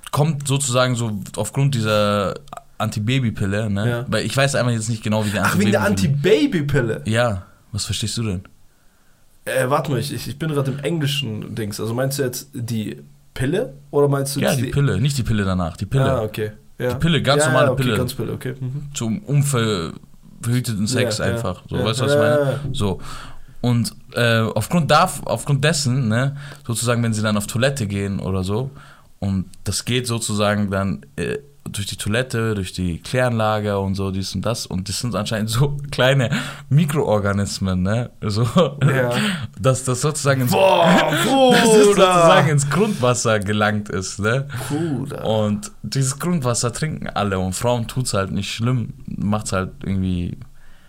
kommt sozusagen so aufgrund dieser Antibabypille, ne? Ja. Weil ich weiß einfach jetzt nicht genau, wie die Ach, wegen der Antibabypille? Ja, was verstehst du denn? Warte mal, ich bin gerade im englischen Dings. Also meinst du jetzt die Pille oder meinst du die Pille, nicht die Pille danach, die Pille. Ah, okay. Ja. Die Pille, ganz normale okay, Pille. Ganz Pille, okay. Zum unverhüteten Sex einfach. So, weißt du, was ich meine? So. Und aufgrund dessen, ne, sozusagen, wenn sie dann auf Toilette gehen oder so, und das geht sozusagen dann durch die Toilette, durch die Kläranlage und so, dies und das. Und das sind anscheinend so kleine Mikroorganismen, ne? So, dass das sozusagen ins Grundwasser gelangt ist, ne? Bruder. Und dieses Grundwasser trinken alle und Frauen tut's halt nicht schlimm, macht's halt irgendwie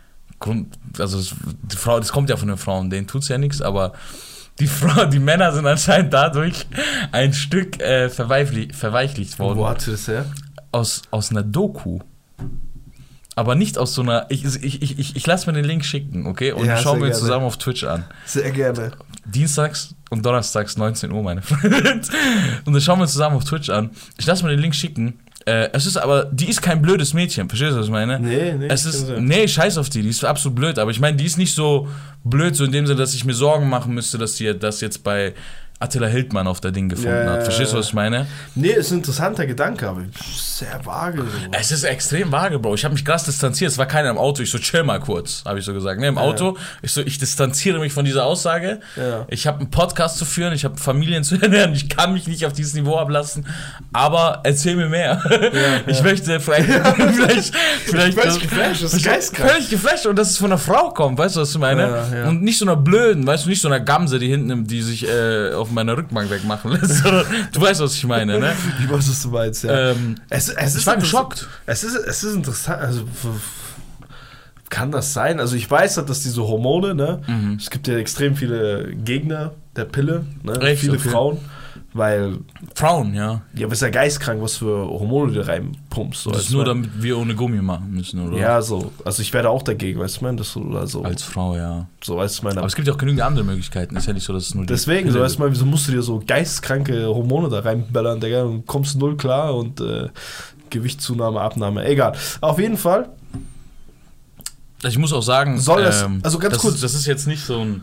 das kommt ja von den Frauen, denen tut's ja nichts, aber die Männer sind anscheinend dadurch ein Stück verweichlicht worden. Wo hat sie das her? Aus einer Doku. Aber nicht aus so einer. Ich lasse mir den Link schicken, okay? Und schauen wir zusammen auf Twitch an. Sehr gerne. Dienstags und donnerstags 19 Uhr, meine Freunde. Und dann schauen wir zusammen auf Twitch an. Ich lasse mir den Link schicken. Die ist kein blödes Mädchen, verstehst du, was ich meine? Nee, scheiß auf die ist absolut blöd, aber ich meine, die ist nicht so blöd, so in dem Sinne, dass ich mir Sorgen machen müsste, dass sie das jetzt bei Attila Hildmann auf der Ding gefunden hat. Verstehst du, was ich meine? Nee, ist ein interessanter Gedanke, aber sehr vage. So. Es ist extrem vage, Bro. Ich habe mich krass distanziert. Es war keiner im Auto. Ich so, chill mal kurz, habe ich so gesagt. Ne, im Auto. Ich distanziere mich von dieser Aussage. Ja. Ich habe einen Podcast zu führen. Ich habe Familien zu ernähren. Ich kann mich nicht auf dieses Niveau ablassen. Aber erzähl mir mehr. Ich möchte vielleicht völlig geflasht. Das ist geistkrank. Völlig geflasht. Und dass es von einer Frau kommt. Weißt du, was ich meine? Ja. Und nicht so einer blöden, weißt du, nicht so einer Gamse, die hinten, die sich auf meiner Rückbank wegmachen lässt. Du weißt, was ich meine, ne? Ich weiß, was du meinst, ja. Ich war geschockt. Es ist interessant, also kann das sein? Also ich weiß halt, dass diese Hormone, ne? Es gibt ja extrem viele Gegner der Pille, ne? Echt? Viele Frauen, weil... Frauen, ja. Ja, aber ist ja geistkrank, was für Hormone du reinpumpst. So, das ist nur, damit wir ohne Gummi machen müssen, oder? Ja, so. Also ich werde auch dagegen, weißt du, man, das oder so. Als Frau, ja. So, weißt du, aber es gibt ja auch genügend andere Möglichkeiten. Ist ja nicht so, dass es nur deswegen, so, weißt du, wieso musst du dir so geistkranke Hormone da reinballern, Digga, und kommst null klar und Gewichtszunahme, Abnahme, egal. Auf jeden Fall. Ich muss auch sagen, also ganz kurz. Das ist jetzt nicht so ein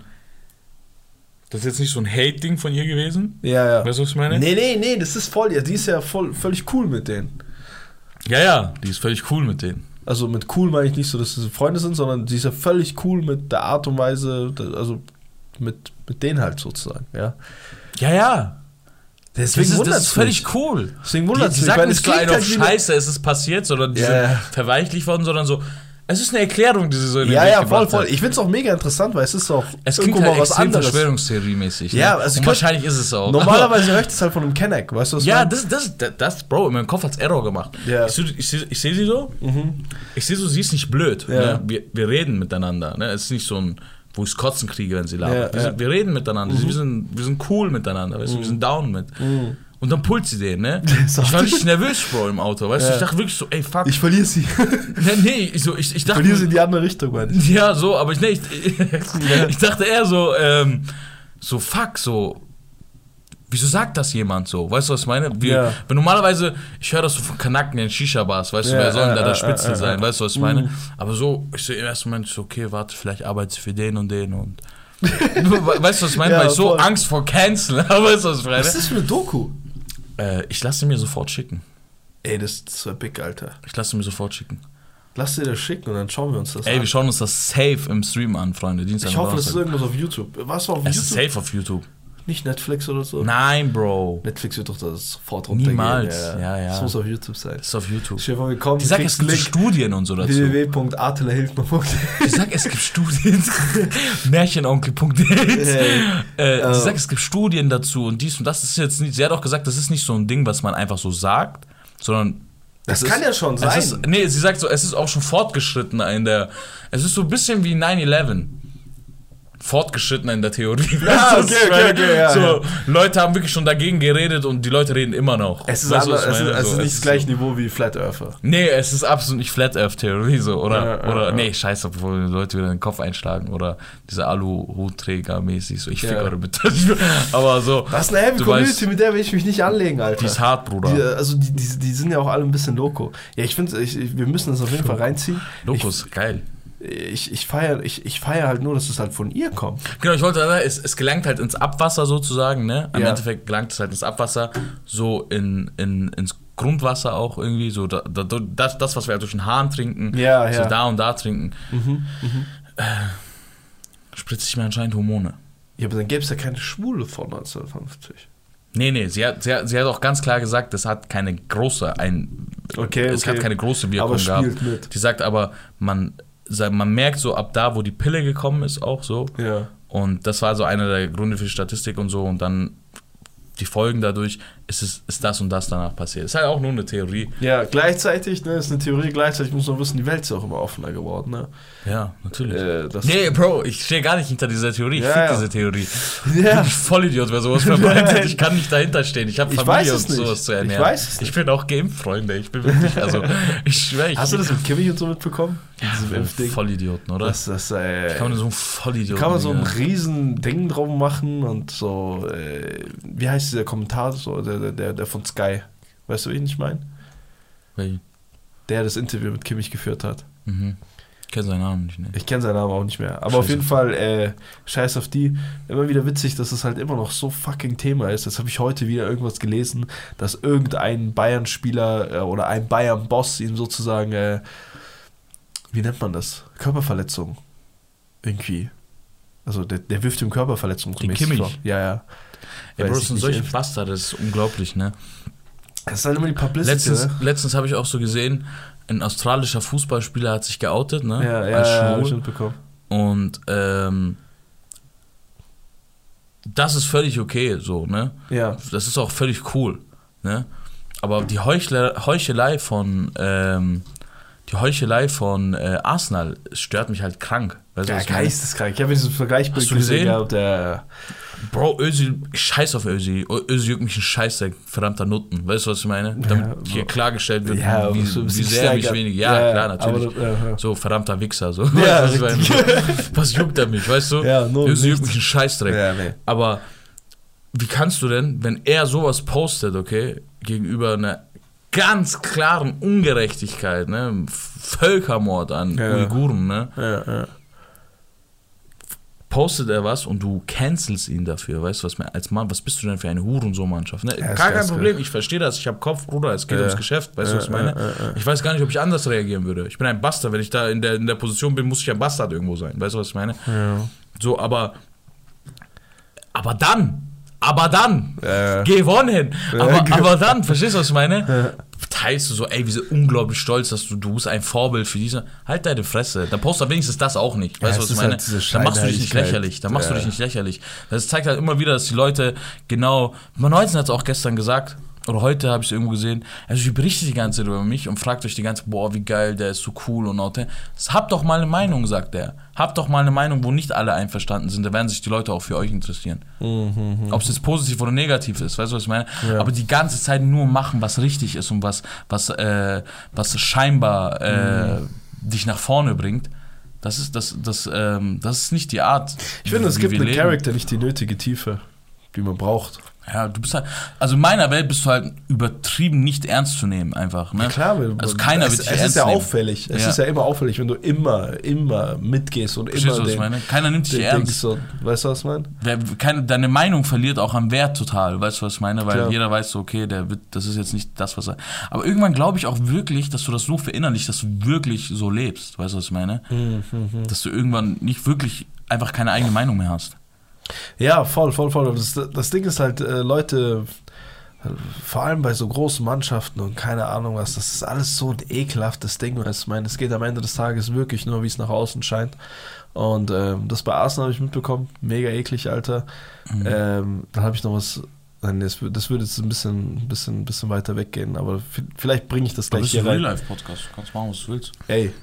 Hate-Ding von ihr gewesen. Ja. Weißt du, was ich meine? Nee, das ist voll, ja, die ist ja völlig cool mit denen. Ja, die ist völlig cool mit denen. Also mit cool meine ich nicht so, dass sie Freunde sind, sondern sie ist ja völlig cool mit der Art und Weise, also mit denen halt sozusagen, ja. Ja. Deswegen das ist völlig cool. Deswegen wundert es mich. Die sagen nicht gleich auf Scheiße, es ist passiert, sondern die sind verweichlicht worden, sondern so, es ist eine Erklärung, die sie so in den Weg gebracht voll. hat. Ich finde es auch mega interessant, weil es ist auch irgendwo mal was anderes. Verschwörungstheorie-mäßig. Ja, ne? also wahrscheinlich ist es auch. Normalerweise höre ich das halt von einem Kenneck, weißt du was? Ja, das, Bro, in meinem Kopf hat's Error gemacht. Ja. Ich sehe sie so, ich sehe so, sie ist nicht blöd. Ja. Ne? Wir reden miteinander. Ne? Es ist nicht so ein, wo ich Kotzen kriege, wenn sie labert. Wir reden miteinander. Wir sind cool miteinander, weißt du? Wir sind down mit. Und dann pullt sie den, ne? Ich war richtig nervös, Bro, im Auto, weißt du? Ich dachte wirklich so, ey, fuck. Ich verliere sie. Ich dachte... verliere sie in die andere Richtung, Mann. Ja, so, aber ich dachte eher so, so, fuck, so... Wieso sagt das jemand so? Weißt du, was ich meine? Weil normalerweise, ich höre das so von Kanaken in Shisha-Bars, weißt du, wer soll denn da der Spitzel sein? Weißt du, was ich meine? Aber so, ich sehe im ersten Moment so, okay, warte, vielleicht arbeitet sie für den und den und... Weißt du, was ich meine? Weil ich so Angst vor Cancel habe, weißt du, was ich meine? Was ist das für eine Doku? Ich lasse sie mir sofort schicken. Ey, das ist so big, Alter. Ich lasse sie mir sofort schicken. Lass dir das schicken und dann schauen wir uns das an. Ey, wir schauen uns das safe im Stream an, Freunde. Dienstag ich hoffe, das ist irgendwas auf YouTube. Was war auf YouTube? Es ist safe auf YouTube. Nicht Netflix oder so? Nein, Bro. Netflix wird doch das sofort runtergehen. Niemals, ja. Das muss auf YouTube sein. Das ist auf YouTube. Die sagen, es gibt Studien und so dazu. www.artelehilfner.de. Die sagen, es gibt Studien. Märchenonkel.de. Die sagen, es gibt Studien dazu und dies und das ist jetzt nicht. Sie hat auch gesagt, das ist nicht so ein Ding, was man einfach so sagt, sondern. Das kann ja schon sein. Sie sagt so, es ist auch schon fortgeschrittener in der. Es ist so ein bisschen wie 9/11. fortgeschrittener in der Theorie. Ja, okay, ja. So, Leute haben wirklich schon dagegen geredet und die Leute reden immer noch. Es ist nicht das gleiche Niveau wie Flat Earther. Nee, es ist absolut nicht Flat Earth Theorie so, oder nee, scheiße, obwohl die Leute wieder den Kopf einschlagen oder diese Alu-Hutträger mäßig so, ich fick eure bitte. Aber so. Das ist eine heavy Community, mit der will ich mich nicht anlegen, Alter. Die ist hart, Bruder. Die sind ja auch alle ein bisschen loco. Ja, ich finde, wir müssen das auf jeden Fall reinziehen. Loco ist geil. Ich feiere halt nur, dass es halt von ihr kommt. Genau, ich wollte sagen, es gelangt halt ins Abwasser sozusagen, ne? Im Endeffekt gelangt es halt ins Abwasser, so ins Grundwasser auch irgendwie, so das was wir halt durch den Hahn trinken, so da und da trinken, spritzt sich mir anscheinend Hormone. Ja, aber dann gäbe es ja keine Schwule vor 1950. Nee, sie hat auch ganz klar gesagt, das hat keine große hat keine große Wirkung gehabt. Mit. Die sagt aber, man merkt so ab da, wo die Pille gekommen ist, auch so. Ja. Und das war so einer der Gründe für die Statistik und so. Und dann die Folgen dadurch, ist das und das danach passiert. Ist halt auch nur eine Theorie. Ja, gleichzeitig, ne, ist eine Theorie, gleichzeitig muss man wissen, die Welt ist auch immer offener geworden, ne? Ja, natürlich. Nee, Bro, ich stehe gar nicht hinter dieser Theorie, ich fick diese Theorie. Ja. Ich bin Vollidiot, wer sowas verbreitet. Ich kann nicht dahinter stehen. Ich habe Familie und sowas zu ernähren. Ich weiß es nicht. Ich bin auch geimpft, Freunde. Ich bin wirklich, ich schwöre. Hast du das mit Kimmich und so mitbekommen? Vollidioten, oder? Kann man so ein Vollidioten. Kann man so ein riesen Ding drauf machen und so, wie heißt dieser Kommentar, so, der von Sky. Weißt du, wie ich meine? Der das Interview mit Kimmich geführt hat. Mhm. Ich kenne seinen Namen nicht, ne? Ich kenne seinen Namen auch nicht mehr. Aber auf jeden Fall, scheiß auf die. Immer wieder witzig, dass es halt immer noch so fucking Thema ist. Jetzt habe ich heute wieder irgendwas gelesen, dass irgendein Bayern-Spieler oder ein Bayern-Boss ihm sozusagen, wie nennt man das? Körperverletzung. Irgendwie. Also der wirft ihm Körperverletzung. Den Kimmich? Vor. Ja. Bro, das sind solche Bastarde, das ist unglaublich, ne? Das ist halt immer die Publicity, Letztens habe ich auch so gesehen, ein australischer Fußballspieler hat sich geoutet, ne? Ja, hab ich mitbekommen. Und das ist völlig okay, so, ne? Ja. Das ist auch völlig cool, ne? Aber die Heuchelei von Arsenal stört mich halt krank. Weißt du, ja, geisteskrank. Ich habe diesen Vergleichbild gesehen gehabt, Bro, Özil, scheiß auf Özil. Özil juckt mich ein Scheißdreck, verdammter Nutten. Weißt du, was ich meine? Damit hier klargestellt wird, wie sehr mich wenig. Ja, klar, natürlich. So, verdammter Wichser. So. Ja, was juckt er mich, weißt du? Ja, Özil juckt mich ein Scheißdreck. Ja, nee. Aber wie kannst du denn, wenn er sowas postet, okay, gegenüber einer ganz klaren Ungerechtigkeit, ne? Völkermord an Uiguren, ne? Ja. Postet er was und du cancelst ihn dafür, weißt du, als Mann, was bist du denn für eine Hurensohn-Mannschaft? Ne? Ja, kein Problem, ich verstehe das, ich habe Kopf, Bruder, es geht ums Geschäft, weißt du, was ich meine? Ich weiß gar nicht, ob ich anders reagieren würde. Ich bin ein Bastard, wenn ich da in der Position bin, muss ich ein Bastard irgendwo sein, weißt du, was ich meine? Ja. So, aber dann, gewonnen. Aber dann, verstehst du, was ich meine? Teilst du so, ey, wir sind unglaublich stolz, dass du bist ein Vorbild für diese. Halt deine Fresse. Dann postest du wenigstens das auch nicht. Weißt du, was ich meine? Halt dann machst du dich nicht lächerlich. Das zeigt halt immer wieder, dass die Leute genau. Man hat es auch gestern gesagt. Oder heute habe ich es irgendwo gesehen. Also ich berichte die ganze Zeit über mich und fragt euch die ganze Zeit, boah, wie geil, der ist so cool und authentisch. Habt doch mal eine Meinung, sagt er. Habt doch mal eine Meinung, wo nicht alle einverstanden sind. Da werden sich die Leute auch für euch interessieren. Ob es jetzt positiv oder negativ ist, weißt du, was ich meine? Ja. Aber die ganze Zeit nur machen, was richtig ist und was scheinbar dich nach vorne bringt. Das ist nicht die Art. Ich finde, es gibt einen Charakter, nicht die nötige Tiefe, die man braucht. Ja, du bist halt, also in meiner Welt bist du halt übertrieben nicht ernst zu nehmen, einfach, ne? Ja, klar, also keiner wird dich ernst nehmen. Es ist ja auffällig, ist ja immer auffällig, wenn du immer mitgehst und verstehst immer du, was ich meine? Keiner nimmt dich ernst. So, weißt du, was ich meine? Deine Meinung verliert auch an Wert total, weißt du, was ich meine? Weil klar. Jeder weiß so, okay, das ist jetzt nicht das, was er... Aber irgendwann glaube ich auch wirklich, dass du das so verinnerlichst, dass du wirklich so lebst, weißt du, was ich meine? Dass du irgendwann nicht wirklich einfach keine eigene Meinung mehr hast. Ja, voll. Das Ding ist halt, Leute, vor allem bei so großen Mannschaften und keine Ahnung was, das ist alles so ein ekelhaftes Ding. Ich meine, es geht am Ende des Tages wirklich nur, wie es nach außen scheint. Und das bei Arsenal habe ich mitbekommen, mega eklig, Alter. Dann habe ich noch was, das würde jetzt ein bisschen weiter weggehen, aber vielleicht bringe ich das gleich hier rein. Das ist ein Real-Life-Podcast, du kannst machen, was du willst. Ey,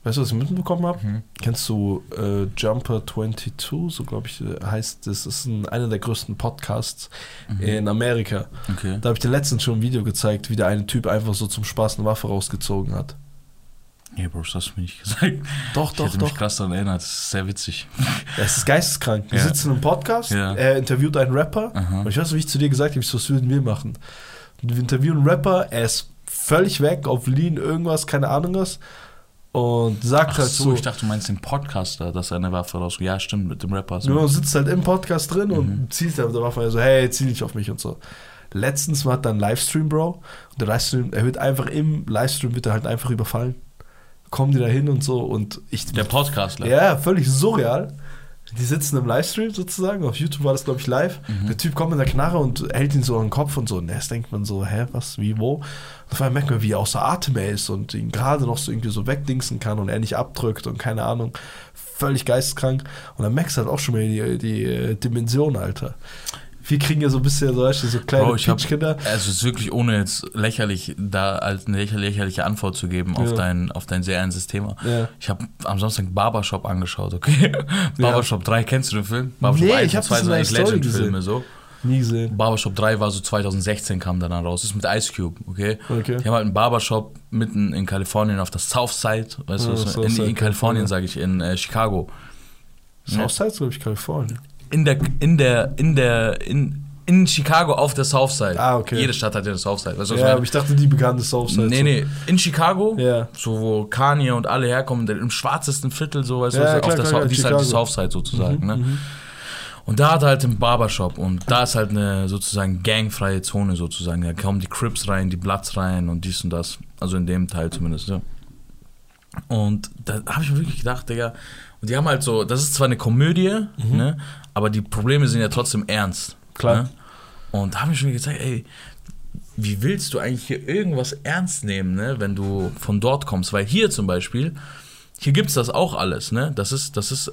Weißt du, was ich mitbekommen habe? Kennst du Jumper 22? So, glaube ich, heißt das. Das ist einer der größten Podcasts in Amerika. Okay. Da habe ich dir letztens schon ein Video gezeigt, wie der eine Typ einfach so zum Spaß eine Waffe rausgezogen hat. Nee, Bro, das hast du mir nicht gesagt. Doch, ich hätte mich krass daran erinnert. Das ist sehr witzig. Es ist geisteskrank. Wir sitzen im Podcast, er interviewt einen Rapper. Und ich weiß, wie ich zu dir gesagt habe, was würden wir machen? Und wir interviewen einen Rapper, er ist völlig weg, auf Lean, irgendwas, keine Ahnung was. Und sagt halt so. Ich dachte, du meinst den Podcaster, dass er eine Waffe raus. Ja, stimmt, mit dem Rapper. So. Genau, sitzt halt im Podcast drin und zielt halt mit der Waffe so, hey, ziel nicht auf mich und so. Letztens war dann ein Livestream, Bro. Und der Livestream, er wird einfach im Livestream wird er halt einfach überfallen. Kommen die da hin und so und der Podcastler. Ja, völlig surreal. Die sitzen im Livestream sozusagen, auf YouTube war das, glaube ich, live. Der Typ kommt mit der Knarre und hält ihn so an den Kopf und so. Und erst denkt man so, was, wie, wo? Und auf einmal merkt man, wie er außer Atem er ist und ihn gerade noch so irgendwie so wegdingsen kann und er nicht abdrückt und keine Ahnung. Völlig geisteskrank. Und dann merkst du halt auch schon mal die Dimension, Alter. Wir kriegen ja so ein bisschen so kleine Pitchkinder. Also es ist wirklich, ohne jetzt lächerlich da als eine lächerliche Antwort zu geben auf dein sehr ernstes Thema. Ja. Ich habe am Samstag Barbershop angeschaut, okay? Barbershop 3, kennst du den Film? Barbershop 1 und 2 sind eigentlich Legend-Filme so. Nie gesehen. Barbershop 3 war so 2016, kam dann raus. Das ist mit Ice Cube, okay? Die haben halt einen Barbershop mitten in Kalifornien auf der Southside, weißt du, in Kalifornien, sage ich, in Chicago. Southside ist, glaube ich, Kalifornien. In Chicago auf der Southside. Okay. Jede Stadt hat ja eine Southside. Weißt du, aber ich dachte, die bekannte Southside. Nee, in Chicago, so wo Kanye und alle herkommen, im schwarzesten Viertel, so, weißt du, auf der Southside, die ist halt die Southside sozusagen, ne? Und da hat er halt einen Barbershop und da ist halt eine sozusagen gangfreie Zone sozusagen. Da kommen die Crips rein, die Bloods rein und dies und das. Also in dem Teil zumindest, ja. Und da habe ich mir wirklich gedacht, Digga, und die haben halt so, das ist zwar eine Komödie, ne, aber die Probleme sind ja trotzdem ernst. Klar. Ne? Und da habe ich mir gezeigt, ey, wie willst du eigentlich hier irgendwas ernst nehmen, ne, wenn du von dort kommst? Weil hier zum Beispiel, hier gibt's das auch alles, ne? Das ist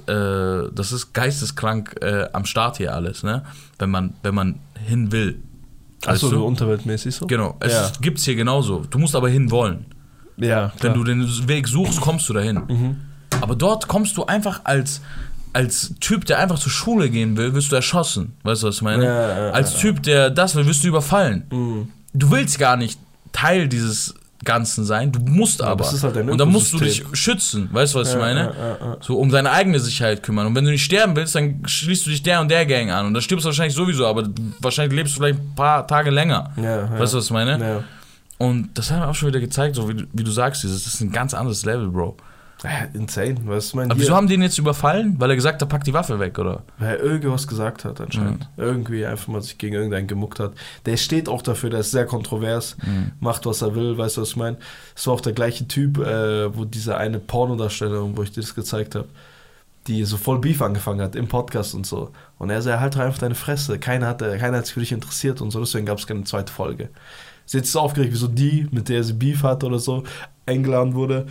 geisteskrank am Start hier alles, ne? Wenn man hin will. Achso, so unterweltmäßig so? Genau, es gibt's hier genauso. Du musst aber hin wollen. Ja, klar. Wenn du den Weg suchst, kommst du dahin. Aber dort kommst du einfach als Typ, der einfach zur Schule gehen will, wirst du erschossen. Weißt du, was ich meine? Als Typ, der das will, wirst du überfallen. Du willst gar nicht Teil dieses Ganzen sein, du musst aber. Das ist halt dein und dann musst du dich schützen, weißt du, was ich meine? So um deine eigene Sicherheit kümmern. Und wenn du nicht sterben willst, dann schließt du dich der und der Gang an. Und dann stirbst du wahrscheinlich sowieso, aber wahrscheinlich lebst du vielleicht ein paar Tage länger. Weißt du, was ich meine? Ja. Und das haben wir auch schon wieder gezeigt, so wie du sagst, das ist ein ganz anderes Level, Bro. Insane, was ich meine. Aber wieso haben die ihn jetzt überfallen? Weil er gesagt hat, pack die Waffe weg, oder? Weil er irgendwas gesagt hat anscheinend. Irgendwie einfach mal sich gegen irgendeinen gemuckt hat. Der steht auch dafür, der ist sehr kontrovers, macht was er will, weißt du, was ich meine? Es war auch der gleiche Typ, wo diese eine Pornodarstellerin, wo ich dir das gezeigt habe, die so voll Beef angefangen hat im Podcast und so. Und er sagt, halt einfach deine Fresse. Keiner hat sich für dich interessiert und so, deswegen gab es keine zweite Folge. Sie hat sich so aufgeregt, wieso die, mit der sie Beef hat oder so, eingeladen wurde.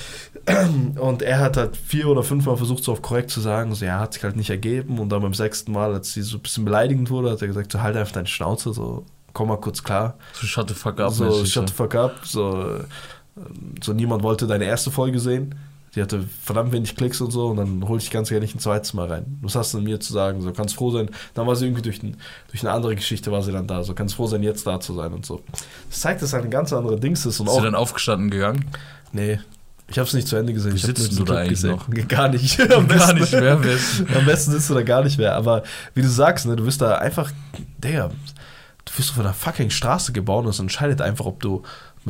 Und er hat halt 4 oder 5 Mal versucht, so auf korrekt zu sagen, so, ja, hat sich halt nicht ergeben. Und dann beim 6. Mal, als sie so ein bisschen beleidigend wurde, hat er gesagt, so, halt einfach deine Schnauze, so, komm mal kurz klar. So, shut the fuck up. So, shut the fuck up. So, niemand wollte deine erste Folge sehen. Die hatte verdammt wenig Klicks und so. Und dann hol ich ganz gerne nicht ein zweites Mal rein. Was hast du denn mir zu sagen? So, kannst froh sein. Dann war sie irgendwie durch eine andere Geschichte war sie dann da. So, kannst froh sein, jetzt da zu sein und so. Das zeigt, dass halt ein ganz anderer Dings ist. Und ist sie dann aufgestanden gegangen? Nee. Ich habe es nicht zu Ende gesehen. Wie sitzt du da eigentlich noch? Gar nicht. Am besten sitzt du da gar nicht mehr. Aber wie du sagst, ne, du wirst da einfach, Digga, du wirst von der fucking Straße gebaut und es entscheidet einfach, ob du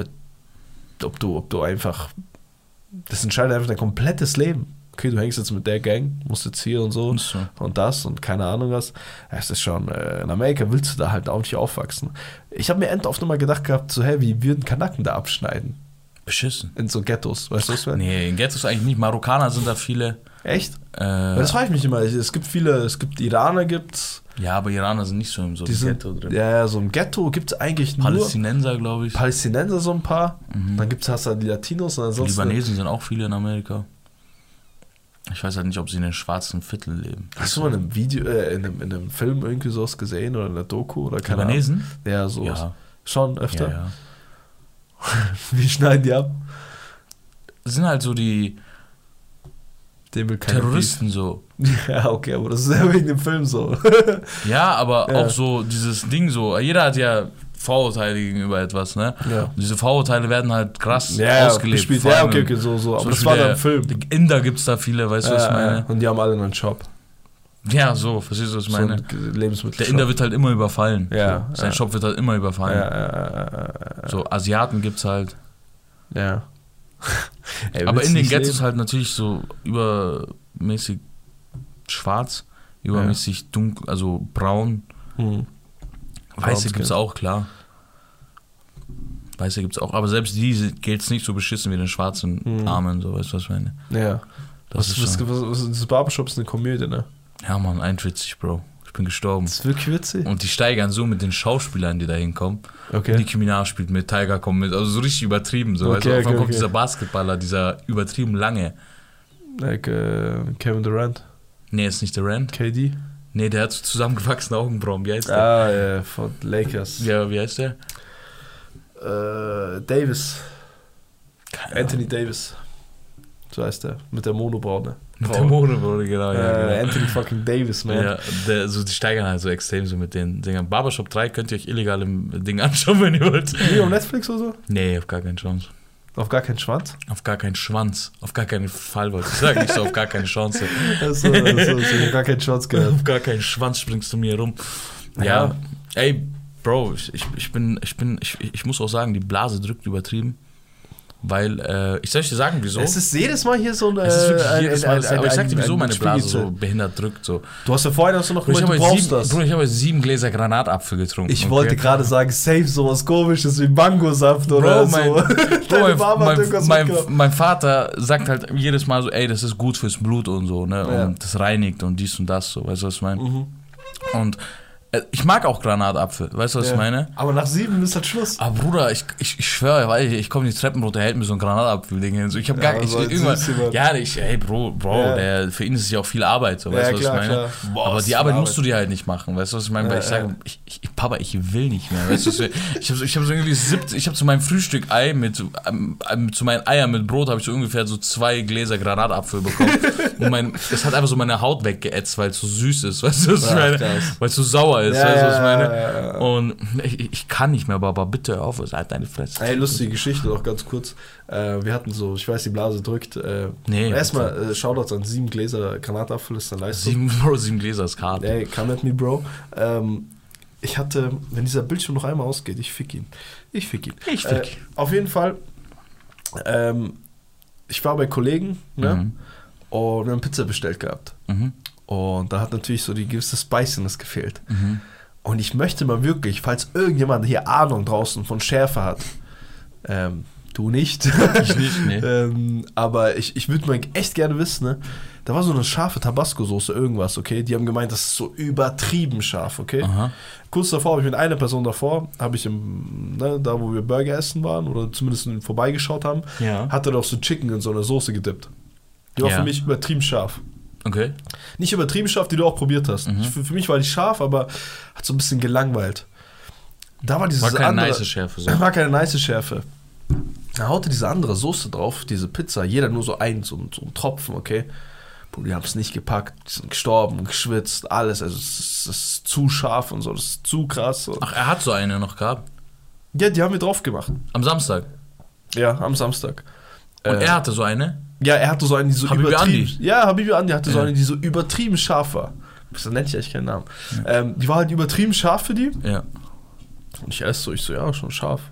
einfach, das entscheidet einfach dein komplettes Leben. Okay, du hängst jetzt mit der Gang, musst jetzt hier und so und das und keine Ahnung was. Es ist schon, in Amerika willst du da halt auch nicht aufwachsen. Ich habe mir oft nochmal gedacht gehabt, so, wie würden Kanaken da abschneiden? Beschissen. In so Ghettos, weißt du was? Nee, in Ghettos eigentlich nicht. Marokkaner sind da viele. Echt? Das frage ich mich immer. Es gibt Iraner gibt's. Ja, aber Iraner sind nicht so im Ghetto drin. Ja, so im Ghetto gibt es eigentlich nur Palästinenser, glaube ich. Palästinenser so ein paar. Dann hast du halt die Latinos. Und die Libanesen sind auch viele in Amerika. Ich weiß halt nicht, ob sie in den schwarzen Vierteln leben. Hast du mal in einem Video, in einem Film irgendwie sowas gesehen oder in einer Doku oder keine Libanesen? Ahnung? Ja, sowas. Ja. Schon öfter? Ja. Wie schneiden die ab? Das sind halt so die Den will keine Terroristen Beef. so. Ja, okay, aber das ist ja wegen dem Film so. Ja, aber auch so dieses Ding so, jeder hat ja Vorurteile gegenüber etwas, ne? Ja. Und diese Vorurteile werden halt krass ausgelebt. Gespielt. Ja, okay, so. Aber das war dann ein Film. Inder gibt's da viele, weißt du, was ich meine? Und die haben alle einen Job. Ja, so, verstehst du, was ich meine? So der Inder wird halt immer überfallen. Ja. So. Sein Shop wird halt immer überfallen. Ja. So, Asiaten gibt's halt. Ja. Ey, aber in den Ghettos halt natürlich so übermäßig schwarz, übermäßig dunkel, also braun. Weiße gibt's auch, klar. Weiße gibt's auch, aber selbst die geht's nicht so beschissen wie den schwarzen Armen, so, weißt du, was ich meine? Ja. Das Barbershop ist eine Komödie, ne? Ja, Mann, 1,40, Bro. Ich bin gestorben. Das ist wirklich witzig. Und die steigern so mit den Schauspielern, die da hinkommen. Okay. Nicki Minaj spielt mit, Tiger kommt mit, also so richtig übertrieben. So. Okay, weißt du, kommt dieser Basketballer, dieser übertrieben lange. Like Kevin Durant? Nee, ist nicht Durant. KD? Nee, der hat zusammengewachsene Augenbrauen. Wie heißt der? Ja, von Lakers. Ja, wie heißt der? Davis. Anthony Davis. So heißt der. Mit der Monobraune. Mit der Monobraune, genau. Ja. Anthony fucking Davis, man. Ja, die steigern halt so extrem so mit den Dingern. Barbershop 3 könnt ihr euch illegal im Ding anschauen, wenn ihr wollt. Nee, auf Netflix oder so? Nee, auf gar keinen Chance. Auf gar keinen Schwanz? Auf gar keinen Schwanz. Auf gar keinen Fall, wollte ich sagen. Nicht so auf gar keine Chance. so, gar keinen Schwanz gehört. Auf gar keinen Schwanz springst du mir rum. Ja. Ey, Bro, ich muss auch sagen, die Blase drückt übertrieben. Weil, ich soll dir sagen, wieso? Es ist jedes Mal hier so eine... Es ist wirklich jedes Mal, aber ich sag dir, wieso meine Blase so behindert drückt. So. Du hast ja vorhin noch gemeint, du brauchst das. Bro, ich habe 7 Gläser Granatapfel getrunken. Ich wollte gerade sagen, safe sowas komisches wie Mangosaft oder so. Mein Vater sagt halt jedes Mal so, ey, das ist gut fürs Blut und so, ne? Ja. Und das reinigt und dies und das, so, weißt du, was ich meine? Und ich mag auch Granatapfel, weißt du, was ich meine? Aber nach 7 ist das Schluss. Aber Bruder, ich schwöre, weil ich komme die Treppen runter, der hält mir so ein Granatapfel-Ding hin. So, ich habe gar nicht. Hey, Bro, für ihn ist es ja auch viel Arbeit, so, weißt du, was ich meine? Boah, aber die Arbeit musst du dir halt nicht machen, weißt du, was ich meine? Weil ich sage, Papa, ich will nicht mehr, weißt du, ich habe so irgendwie ich habe zu meinem Frühstück Ei zu meinen Eiern mit Brot habe ich so ungefähr so 2 Gläser Granatapfel bekommen. Und es hat einfach so meine Haut weggeätzt, weil es so süß ist, weißt du, was ich meine? Weil es so sauer ist, weißt du, was ich meine? Und ich kann nicht mehr, Baba, bitte hör auf, halt deine Fresse. Ey, lustige Geschichte, noch ganz kurz. Wir hatten so, ich weiß, die Blase drückt. Erstmal Shoutouts an 7 Gläser Granatapfel, ist eine Leistung. 7 Gläser ist hart. Ey, come at me, Bro. Ich hatte, wenn dieser Bildschirm noch einmal ausgeht, ich fick ihn. Auf jeden Fall, ich war bei Kollegen, ne? Und wir haben Pizza bestellt gehabt. Und da hat natürlich so die gewisse Spiciness gefehlt. Und ich möchte mal wirklich, falls irgendjemand hier Ahnung draußen von Schärfe hat, du nicht. Ich nicht, nee. Aber ich würde mal echt gerne wissen, ne? Da war so eine scharfe Tabasco-Soße, irgendwas, okay? Die haben gemeint, das ist so übertrieben scharf, okay? Aha. Kurz davor habe ich mit einer Person davor, habe ich da wo wir Burger essen waren oder zumindest vorbeigeschaut haben, hat er doch so Chicken in so eine Soße gedippt. Die war für mich übertrieben scharf. Okay. Nicht übertrieben scharf, die du auch probiert hast. Für mich war die scharf, aber hat so ein bisschen gelangweilt. Da war dieses keine nice Schärfe. So. War keine nice Schärfe. Da haute diese andere Soße drauf, diese Pizza, jeder nur so einen Tropfen, okay? Die haben es nicht gepackt, die sind gestorben und geschwitzt, alles, also es ist zu scharf und so, das ist zu krass. So. Ach, er hat so eine noch gehabt? Ja, die haben wir drauf gemacht. Am Samstag? Ja, am Samstag. Und er hatte so eine? Ja, er hatte so eine, die so Habibi übertrieben... Andi. Ja, Habibi Andi hatte so eine, die so übertrieben scharf war. Das nenne ich eigentlich keinen Namen. Ja. Die war halt übertrieben scharf für die. Ja. Und ich esse so, ja, schon scharf.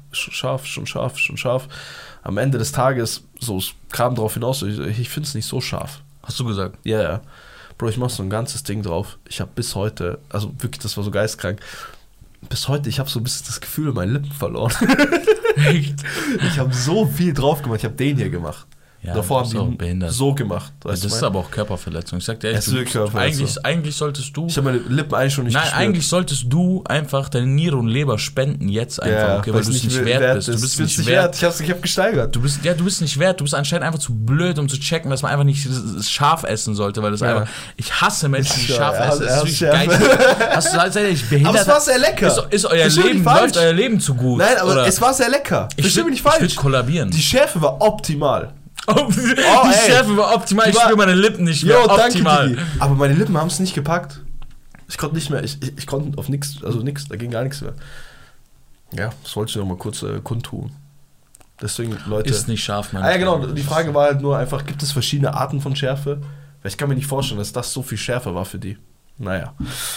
Am Ende des Tages, so, es kam drauf hinaus, ich finde es nicht so scharf. Hast du gesagt? Ja. Bro, ich mach so ein ganzes Ding drauf. Ich habe bis heute, also wirklich, das war so geistkrank. Bis heute, ich habe so ein bisschen das Gefühl in meinen Lippen verloren. Echt? Ich habe so viel drauf gemacht. Ich habe den hier gemacht. Ja, davor haben die so gemacht. Das ist aber auch Körperverletzung. Ich sag dir ehrlich, eigentlich solltest du... Ich habe meine Lippen eigentlich schon nicht gespürt. Eigentlich solltest du einfach deine Niere und Leber spenden jetzt einfach, okay, weil du es nicht wert bist. Du bist nicht wert. Ich habe gesteigert. Du bist nicht wert. Du bist anscheinend einfach zu blöd, um zu checken, dass man einfach nicht scharf essen sollte, weil das einfach... Ich hasse Menschen, die scharf essen. Das ist wirklich geil. Aber es war sehr lecker. Läuft euer Leben zu gut? Nein, aber es war sehr lecker. Ich würde kollabieren. Die Schärfe war optimal. Die Schärfe war optimal, ich spüre meine Lippen nicht mehr. Optimal. Danke, aber meine Lippen haben es nicht gepackt. Ich konnte nicht mehr, ich konnte auf nichts, also nichts, da ging gar nichts mehr. Ja, das wollte ich noch mal kurz kundtun. Deswegen, Leute. Ist nicht scharf, Mann. Ja, genau, die Frage war halt nur einfach, gibt es verschiedene Arten von Schärfe? Weil ich kann mir nicht vorstellen, dass das so viel schärfer war für die. Naja.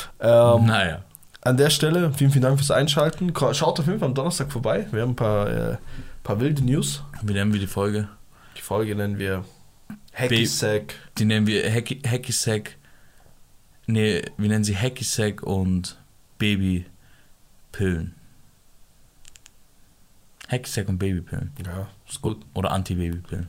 An der Stelle, vielen Dank fürs Einschalten. Schaut auf jeden Fall am Donnerstag vorbei. Wir haben ein paar wilde News. Wie nennen wir die Folge? Die Folge nennen wir Hacky-Sack. Die nennen wir Hacky-Sack. Nee, wir nennen sie Hacky-Sack und Babypillen. Hacky-Sack und Babypillen. Ja, ist gut. Oder Anti-Babypillen.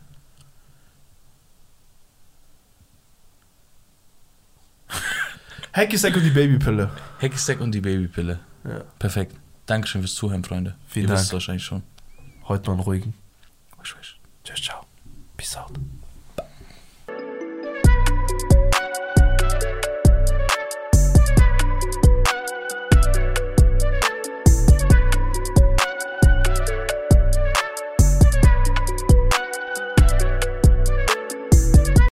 Hacky-Sack und die Babypille. Hacky-Sack und die Babypille. Ja. Perfekt. Dankeschön fürs Zuhören, Freunde. Vielen Dank. Ihr wisst es wahrscheinlich schon. Heute mal einen ruhigen. Ciao, ciao. Peace out.